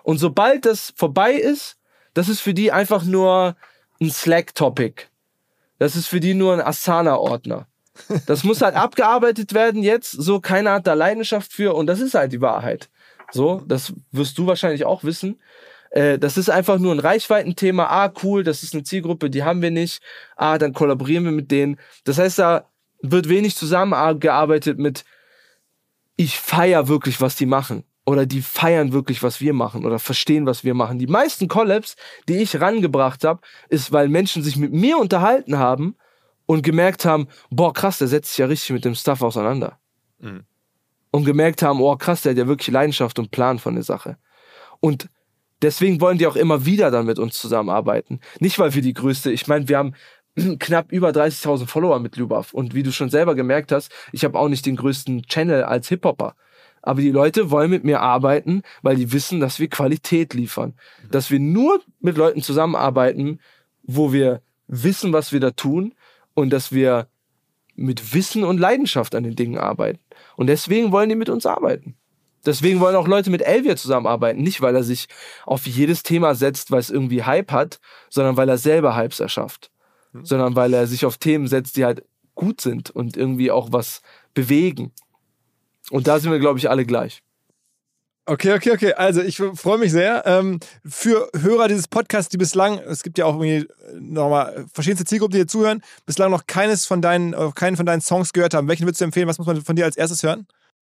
Und sobald das vorbei ist, das ist für die einfach nur ein Slack-Topic. Das ist für die nur ein Asana-Ordner. Das muss halt abgearbeitet werden jetzt, so keiner hat da Leidenschaft für und das ist halt die Wahrheit. So, das wirst du wahrscheinlich auch wissen. Äh, das ist einfach nur ein Reichweitenthema. Ah, cool, das ist eine Zielgruppe, die haben wir nicht. Ah, dann kollaborieren wir mit denen. Das heißt, da wird wenig zusammengearbeitet mit ich feiere wirklich, was die machen. Oder die feiern wirklich, was wir machen. Oder verstehen, was wir machen. Die meisten Collabs, die ich rangebracht habe, ist, weil Menschen sich mit mir unterhalten haben und gemerkt haben, boah, krass, der setzt sich ja richtig mit dem Stuff auseinander. Mhm. Und gemerkt haben, oh, krass, der hat ja wirklich Leidenschaft und Plan von der Sache. Und deswegen wollen die auch immer wieder dann mit uns zusammenarbeiten. Nicht, weil wir die größte, ich meine, wir haben knapp über dreißigtausend Follower mit Lubaf. Und wie du schon selber gemerkt hast, ich habe auch nicht den größten Channel als Hip-Hopper. Aber die Leute wollen mit mir arbeiten, weil die wissen, dass wir Qualität liefern. Mhm. Dass wir nur mit Leuten zusammenarbeiten, wo wir wissen, was wir da tun und dass wir mit Wissen und Leidenschaft an den Dingen arbeiten. Und deswegen wollen die mit uns arbeiten. Deswegen wollen auch Leute mit Elvier zusammenarbeiten. Nicht, weil er sich auf jedes Thema setzt, weil es irgendwie Hype hat, sondern weil er selber Hypes erschafft. Mhm. Sondern weil er sich auf Themen setzt, die halt gut sind und irgendwie auch was bewegen. Und da sind wir, glaube ich, alle gleich. Okay, okay, okay. Also ich freue mich sehr. Ähm, für Hörer dieses Podcasts, die bislang, es gibt ja auch irgendwie nochmal verschiedenste Zielgruppen, die hier zuhören, bislang noch keines von deinen, keinen von deinen Songs gehört haben. Welchen würdest du empfehlen? Was muss man von dir als erstes hören?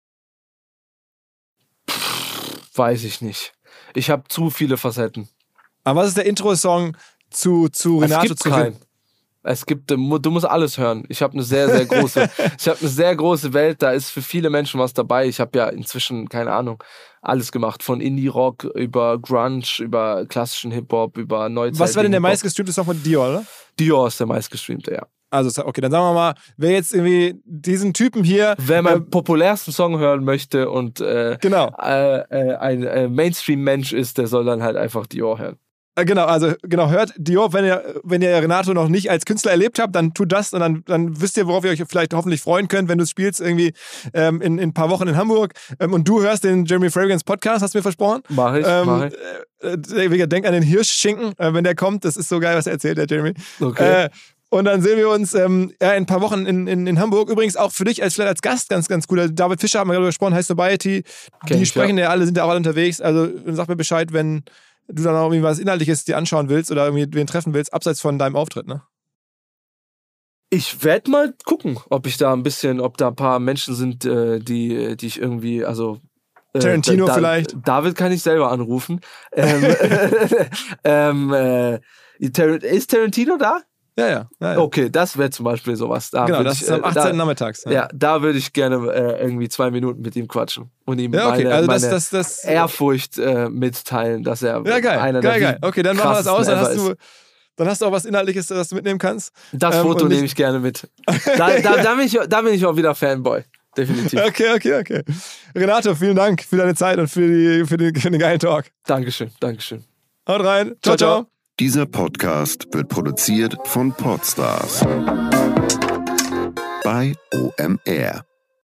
Weiß ich nicht. Ich habe zu viele Facetten. Aber was ist der Intro-Song zu, zu Renato? Es gibt zu keinen. Es gibt, du musst alles hören. Ich habe eine sehr, sehr große, ich habe eine sehr große Welt. Da ist für viele Menschen was dabei. Ich habe ja inzwischen, keine Ahnung, alles gemacht. Von Indie-Rock über Grunge, über klassischen Hip-Hop, über Neuzeit. Was war denn der meistgestreamte Song von Dior, oder? Dior ist der meistgestreamte, ja. Also, okay, dann sagen wir mal, wer jetzt irgendwie diesen Typen hier... Wer meinen äh, populärsten Song hören möchte und äh, genau. äh, äh, ein äh, Mainstream-Mensch ist, der soll dann halt einfach Dior hören. Genau, also genau, hört Dior, wenn ihr, wenn ihr Renato noch nicht als Künstler erlebt habt, dann tut das und dann, dann wisst ihr, worauf ihr euch vielleicht hoffentlich freuen könnt, wenn du es spielst irgendwie ähm, in, in ein paar Wochen in Hamburg ähm, und du hörst den Jeremy Fragrance Podcast, hast du mir versprochen? Mach ich, ähm, mach ich. Äh, denk an den Hirschschinken, äh, wenn der kommt, das ist so geil, was er erzählt, der Jeremy. Okay. Äh, Und dann sehen wir uns ähm, ja, in ein paar Wochen in, in, in Hamburg. Übrigens auch für dich als vielleicht als Gast ganz, ganz cool. David Fischer haben wir gerade gesprochen, High Sobriety. Die ich, sprechen ja. ja alle, sind ja auch alle unterwegs. Also sag mir Bescheid, wenn du dann auch irgendwie was Inhaltliches dir anschauen willst oder irgendwie wen treffen willst, abseits von deinem Auftritt, ne? Ich werde mal gucken, ob ich da ein bisschen, ob da ein paar Menschen sind, äh, die, die ich irgendwie, also äh, Tarantino da, vielleicht. David kann ich selber anrufen. ähm, ähm, äh, ist Tarantino da? Ja, ja. ja, ja. Okay, das wäre zum Beispiel sowas. Da genau, das ich, ist am achtzehnten Da, nachmittags. Ja, ja da würde ich gerne äh, irgendwie zwei Minuten mit ihm quatschen und ihm ja, okay. meine, also meine das, das, das, Ehrfurcht äh, mitteilen, dass er ja, geil, einer geil, der geil. Okay, dann machen wir das aus. Dann hast, ist. du, dann hast du auch was Inhaltliches, das du mitnehmen kannst. Das ähm, Foto nehme ich gerne mit. Da, da, da, bin ich, da bin ich auch wieder Fanboy. Definitiv. Okay, okay, okay. Renato, vielen Dank für deine Zeit und für, die, für, den, für den geilen Talk. Dankeschön, Dankeschön. Haut rein. Ciao, ciao. ciao. Dieser Podcast wird produziert von Podstars bei O M R.